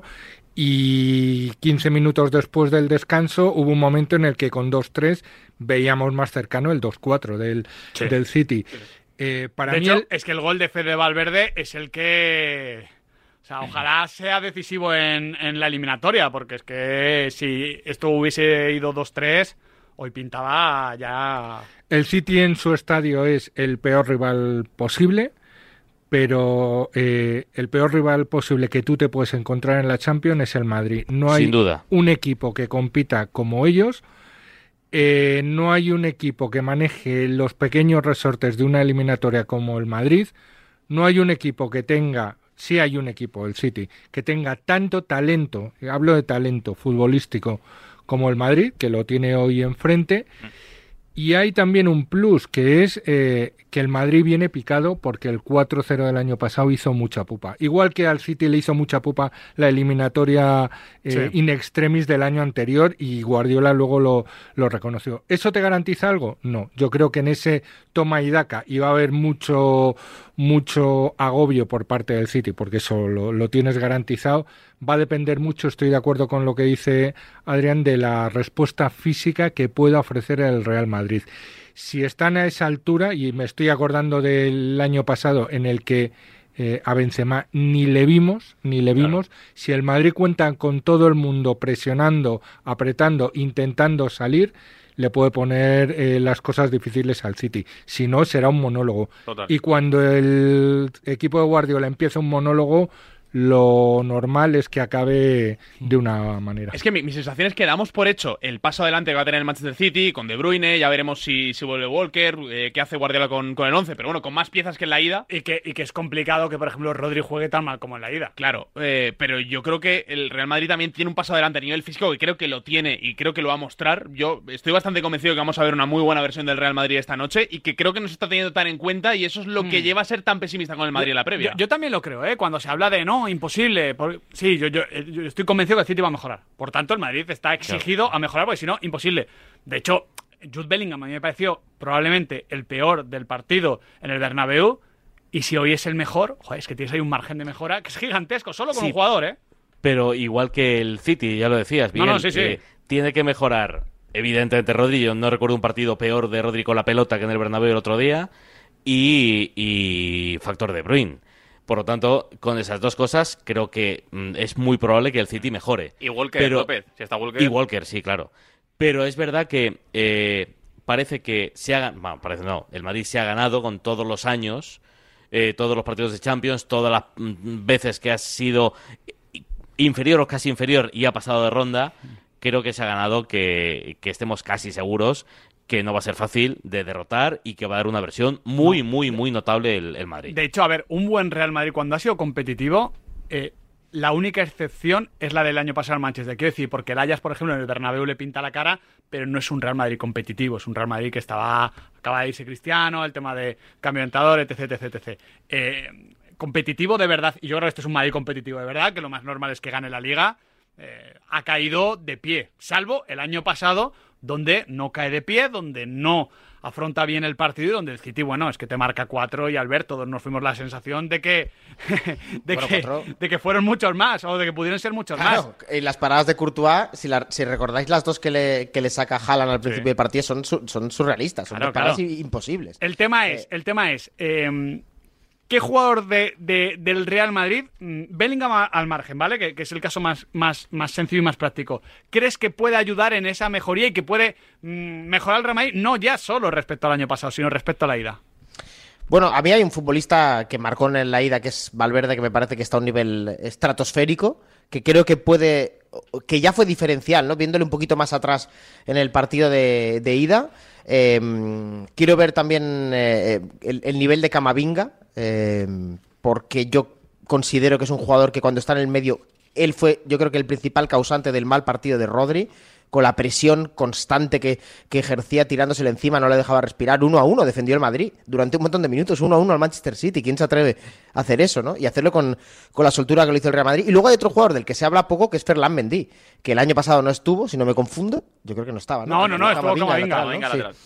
y quince minutos después del descanso hubo un momento en el que con dos tres veíamos más cercano el dos cuatro del, Sí. del City. Eh, para de mí hecho, el- es que el gol de Fede Valverde es el que... O sea, ojalá sea decisivo en, en la eliminatoria, porque es que si esto hubiese ido dos tres, hoy pintaba ya... El City en su estadio es el peor rival posible, pero eh, el peor rival posible que tú te puedes encontrar en la Champions es el Madrid. No hay Sin duda. un equipo que compita como ellos, eh, no hay un equipo que maneje los pequeños resortes de una eliminatoria como el Madrid, no hay un equipo que tenga, sí hay un equipo, el City, que tenga tanto talento, hablo de talento futbolístico, como el Madrid, que lo tiene hoy enfrente. Y hay también un plus, que es eh, que el Madrid viene picado porque el cuatro cero del año pasado hizo mucha pupa. Igual que al City le hizo mucha pupa la eliminatoria eh, Sí. in extremis del año anterior y Guardiola luego lo, lo reconoció. ¿Eso te garantiza algo? No. Yo creo que en ese toma y daca iba a haber mucho, mucho agobio por parte del City, porque eso lo, lo tienes garantizado. Va a depender mucho, estoy de acuerdo con lo que dice Adrián, de la respuesta física que pueda ofrecer el Real Madrid. Si están a esa altura, y me estoy acordando del año pasado en el que eh, a Benzema ni le vimos, ni le vimos, si el Madrid cuenta con todo el mundo presionando, apretando, intentando salir, le puede poner eh, las cosas difíciles al City. Si no, será un monólogo. Total. Y cuando el equipo de Guardiola empieza un monólogo, lo normal es que acabe de una manera. Es que mi, mi sensación es que damos por hecho el paso adelante que va a tener el Manchester City con De Bruyne, ya veremos si, si vuelve Walker, eh, qué hace Guardiola con, con el once, pero bueno, con más piezas que en la ida. Y que, y que es complicado que, por ejemplo, Rodri juegue tan mal como en la ida. Claro, eh, pero yo creo que el Real Madrid también tiene un paso adelante a nivel físico, que creo que lo tiene y creo que lo va a mostrar. Yo estoy bastante convencido de que vamos a ver una muy buena versión del Real Madrid esta noche y que creo que no se está teniendo tan en cuenta y eso es lo que Mm. lleva a ser tan pesimista con el Madrid en la previa. Yo, yo también lo creo, ¿eh? Cuando se habla de no, imposible. por- Sí, yo, yo, eh, yo estoy convencido que el City va a mejorar. Por tanto, el Madrid está exigido a mejorar, porque si no, imposible. De hecho, Jude Bellingham a mí me pareció probablemente el peor del partido en el Bernabéu. Y si hoy es el mejor, joder, es que tienes ahí un margen de mejora que es gigantesco, solo con Sí. un jugador, ¿eh? Pero igual que el City, ya lo decías, No, Miguel, no, sí, sí. eh, tiene que mejorar, evidentemente, Rodri. Yo no recuerdo un partido peor de Rodri con la pelota que en el Bernabéu el otro día. Y, y factor De Bruyne. Por lo tanto, con esas dos cosas, creo que mm, es muy probable que el City mejore. Y Walker, Pero- López. Si está Walker. Y Walker, sí, claro. Pero es verdad que eh, parece que se ha gan- bueno, parece no, el Madrid se ha ganado con todos los años, eh, todos los partidos de Champions, todas las mm, veces que ha sido inferior o casi inferior y ha pasado de ronda. Creo que se ha ganado que, que estemos casi seguros que no va a ser fácil de derrotar y que va a dar una versión muy, muy, muy notable el, el Madrid. De hecho, a ver, un buen Real Madrid cuando ha sido competitivo, eh, la única excepción es la del año pasado al Manchester. Quiero decir, porque el Ajax, por ejemplo, en el Bernabéu le pinta la cara, pero no es un Real Madrid competitivo, es un Real Madrid que estaba acaba de irse Cristiano, el tema de cambio de entrenador, etc, etc, etcétera. Eh, competitivo de verdad, y yo creo que este es un Madrid competitivo de verdad, que lo más normal es que gane la Liga, eh, ha caído de pie, salvo el año pasado, donde no cae de pie, donde no afronta bien el partido y donde el City, bueno, es que te marca cuatro y al ver todos nos fuimos la sensación de que de, Bueno, que, cuatro. de que fueron muchos más o de que pudieron ser muchos más. Claro, en las paradas de Courtois, si, la- si recordáis las dos que le, que le saca Haaland al principio Sí. del partido, son, su- son surrealistas, son Claro, dos paradas claro. i- imposibles. El tema es, el tema es, eh, ¿qué jugador de, de- del Real Madrid, mm, Bellingham a- al margen, ¿vale? Que, que es el caso más, más, más sencillo y más práctico. ¿Crees que puede ayudar en esa mejoría y que puede mm, mejorar el Real Madrid? No ya solo respecto al año pasado, sino respecto a la ida. Bueno, a mí hay un futbolista que marcó en la ida, que es Valverde, que me parece que está a un nivel estratosférico, que creo que puede, que ya fue diferencial, ¿no? Viéndole un poquito más atrás en el partido de, de ida. Eh, quiero ver también eh, el, el nivel de Camavinga, eh, porque yo considero que es un jugador que cuando está en el medio, él fue, yo creo que el principal causante del mal partido de Rodri, con la presión constante que, que ejercía tirándosele encima, no le dejaba respirar. Uno a uno defendió el Madrid durante un montón de minutos, uno a uno al Manchester City. ¿Quién se atreve a hacer eso, no? Y hacerlo con, con la soltura que lo hizo el Real Madrid. Y luego hay otro jugador del que se habla poco, que es Ferland Mendy, que el año pasado no estuvo, si no me confundo. Yo creo que no estaba, ¿no? No, no, no, estuvo Camavinga, Camavinga, lateral, ¿no? Venga, Sí. lateral.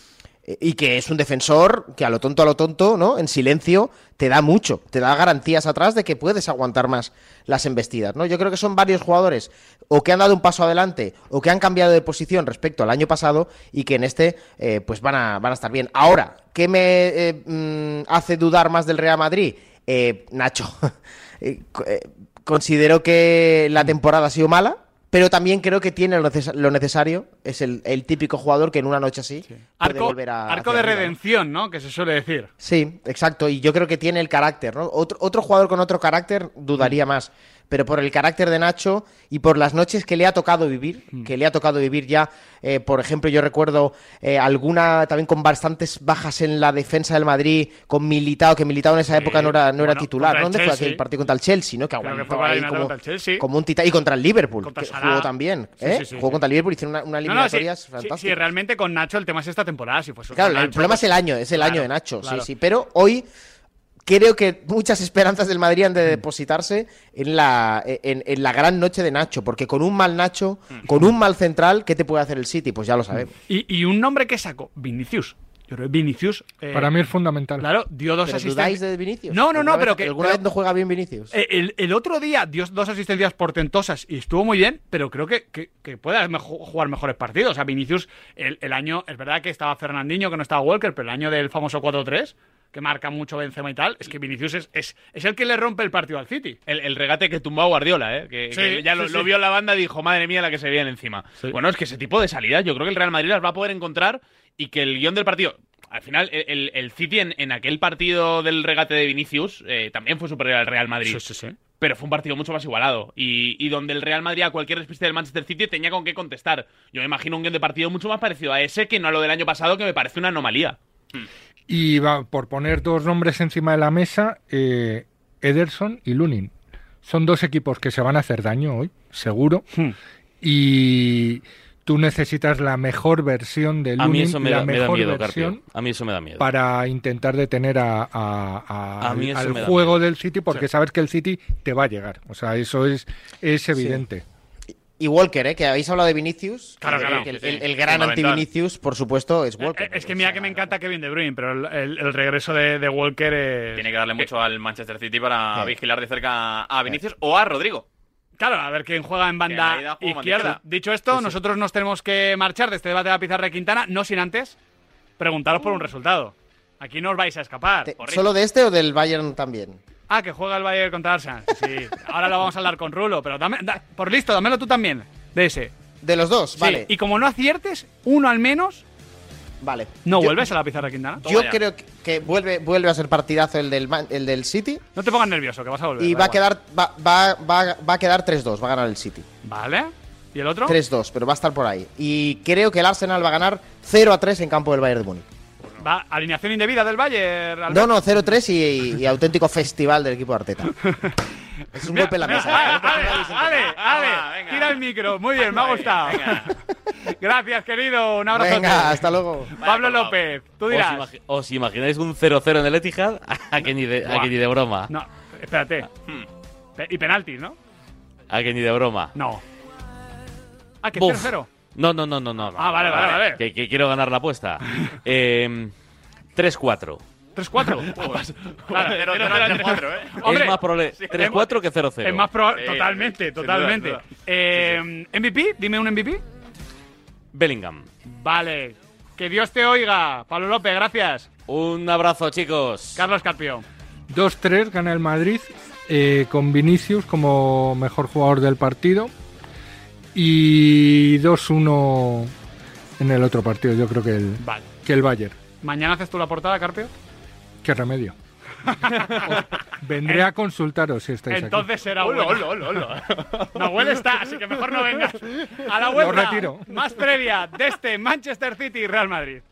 y que es un defensor que a lo tonto, a lo tonto, ¿no? En silencio te da mucho, te da garantías atrás de que puedes aguantar más las embestidas, ¿no? Yo creo que son varios jugadores o que han dado un paso adelante o que han cambiado de posición respecto al año pasado y que en este eh, pues van a, van a estar bien. Ahora, ¿qué me eh, mm, hace dudar más del Real Madrid? Eh, Nacho, eh, considero que la temporada ha sido mala, pero también creo que tiene lo, neces lo necesario. Es el, el típico jugador que en una noche así sí. puede arco, volver a... Arco de redención, ¿no? Que se suele decir. Sí, exacto. Y yo creo que tiene el carácter, ¿no? Otro, otro jugador con otro carácter dudaría mm. más. Pero por el carácter de Nacho y por las noches que le ha tocado vivir, mm. que le ha tocado vivir ya, eh, por ejemplo, yo recuerdo eh, alguna también con bastantes bajas en la defensa del Madrid, con Militao, que Militao en esa sí. época no era, no bueno, era titular. ¿Dónde fue aquel partido contra el Chelsea, no? Que aguantó ahí como, como un titán. Y contra el Liverpool, contra que jugó también. ¿eh? Sí, sí, sí, jugó sí. contra el Liverpool, hicieron una, una eliminatoria no, no, sí, fantástica. Sí, sí, realmente con Nacho el tema es esta temporada. Si fuese claro, Nacho, el problema pues, es el año, es el claro, año de Nacho, claro. sí, sí. Pero hoy... creo que muchas esperanzas del Madrid han de depositarse en la, en, en la gran noche de Nacho, porque con un mal Nacho, con un mal central, ¿qué te puede hacer el City? Pues ya lo sabemos. Y, y un nombre que sacó, Vinicius. Yo creo que Vinicius... Eh, Para mí es fundamental. Claro, dio dos asistencias. ¿Dudáis de Vinicius? No, no, no, vez, pero que... ¿Alguna pero, vez no juega bien Vinicius? Eh, el, el otro día dio dos asistencias portentosas y estuvo muy bien, pero creo que, que, que puede mejor, jugar mejores partidos. O sea, Vinicius, el, el año... Es verdad que estaba Fernandinho, que no estaba Walker, pero el año del famoso cuatro tres... que marca mucho Benzema y tal, es que Vinicius es, es, es el que le rompe el partido al City. El, el regate que tumbó a Guardiola, ¿eh? Que, sí, que ya sí, lo, sí. lo vio la banda y dijo, madre mía, la que se viene encima. Sí. Bueno, es que ese tipo de salidas yo creo que el Real Madrid las va a poder encontrar y que el guión del partido... Al final, el, el, el City en, en aquel partido del regate de Vinicius eh, también fue superior al Real Madrid. Sí, sí, sí. Pero fue un partido mucho más igualado. Y, y donde el Real Madrid a cualquier despiste del Manchester City tenía con qué contestar. Yo me imagino un guión de partido mucho más parecido a ese que no a lo del año pasado, que me parece una anomalía. Hmm. Y va, por poner dos nombres encima de la mesa, eh, Ederson y Lunin. Son dos equipos que se van a hacer daño hoy, seguro. Hmm. Y tú necesitas la mejor versión de Lunin, a mí eso me la da, mejor me da miedo, versión Carpio. A mí eso me da miedo. Para intentar detener a, a, a, a mí al me da juego miedo. del City, porque sí. sabes que el City te va a llegar. O sea, eso es, es evidente. Sí. Y Walker, ¿eh? Que habéis hablado de Vinicius. Claro, claro. El, el, el gran anti-Vinicius, por supuesto, es Walker. Eh, es que mira que me encanta Kevin De Bruyne, pero el, el, el regreso de, de Walker es... Tiene que darle mucho al Manchester City para sí. vigilar de cerca a Vinicius sí. o a Rodrigo. Claro, a ver quién juega en banda izquierda. Dicho esto, sí, sí. nosotros nos tenemos que marchar de este debate de la pizarra de Quintana, no sin antes preguntaros por un resultado. Aquí no os vais a escapar. Te, ¿Solo de este o del Bayern también? Ah, que juega el Bayern contra Arsenal. Sí, ahora lo vamos a hablar con Rulo, pero dame, da, por listo, dámelo tú también, de ese. De los dos, sí, vale. Y como no aciertes, uno al menos... Vale. ¿No yo, vuelves a la pizarra Quintana? Yo Toma creo que, que vuelve, vuelve a ser partidazo el del, el del City. No te pongas nervioso, que vas a volver. Y va a, quedar, va, va, va, va a quedar tres dos, va a ganar el City. Vale. ¿Y el otro? tres dos, pero va a estar por ahí. Y creo que el Arsenal va a ganar cero a tres en campo del Bayern de Múnich. Va, alineación indebida del Bayern. Albert. No, no, cero tres y, y, y auténtico festival del equipo de Arteta. Es un mira, golpe en la mira, mesa. Ale, Ale, Ale, Ale, tira el micro. Muy bien, me ha gustado. Gracias, querido. Un abrazo. Venga, hasta luego. Pablo López, tú dirás. ¿Os, imagi ¿Os imagináis un cero cero en el Etihad? A que ni de, a que ni de broma. No, espérate. Hmm. Y penaltis, ¿no? A que ni de broma. No. Ah, que cero cero. No, no, no, no, no. Ah, vale, vale, vale. Que, que quiero ganar la apuesta. eh, tres cuatro. ¿tres cuatro? Claro, cero cuatro, ¿eh? Hombre, es más probable sí, tres cuatro que cero cero. Es más probable. Sí, totalmente, sí, totalmente. Duda, duda. Eh, sí, sí. ¿M V P? Dime un M V P. Bellingham. Vale. Que Dios te oiga. Pablo López, gracias. Un abrazo, chicos. Carlos Carpio. dos tres gana el Madrid eh, con Vinicius como mejor jugador del partido. Y dos uno en el otro partido. Yo creo que el, vale. que el Bayern. ¿Mañana haces tú la portada, Carpio? ¿Qué remedio? Vendré a consultaros si estáis Entonces aquí. será bueno. Hola, hola, hola. No huele está, así que mejor no vengas. A la vuelta, Lo retiro. más previa de este Manchester City y Real Madrid.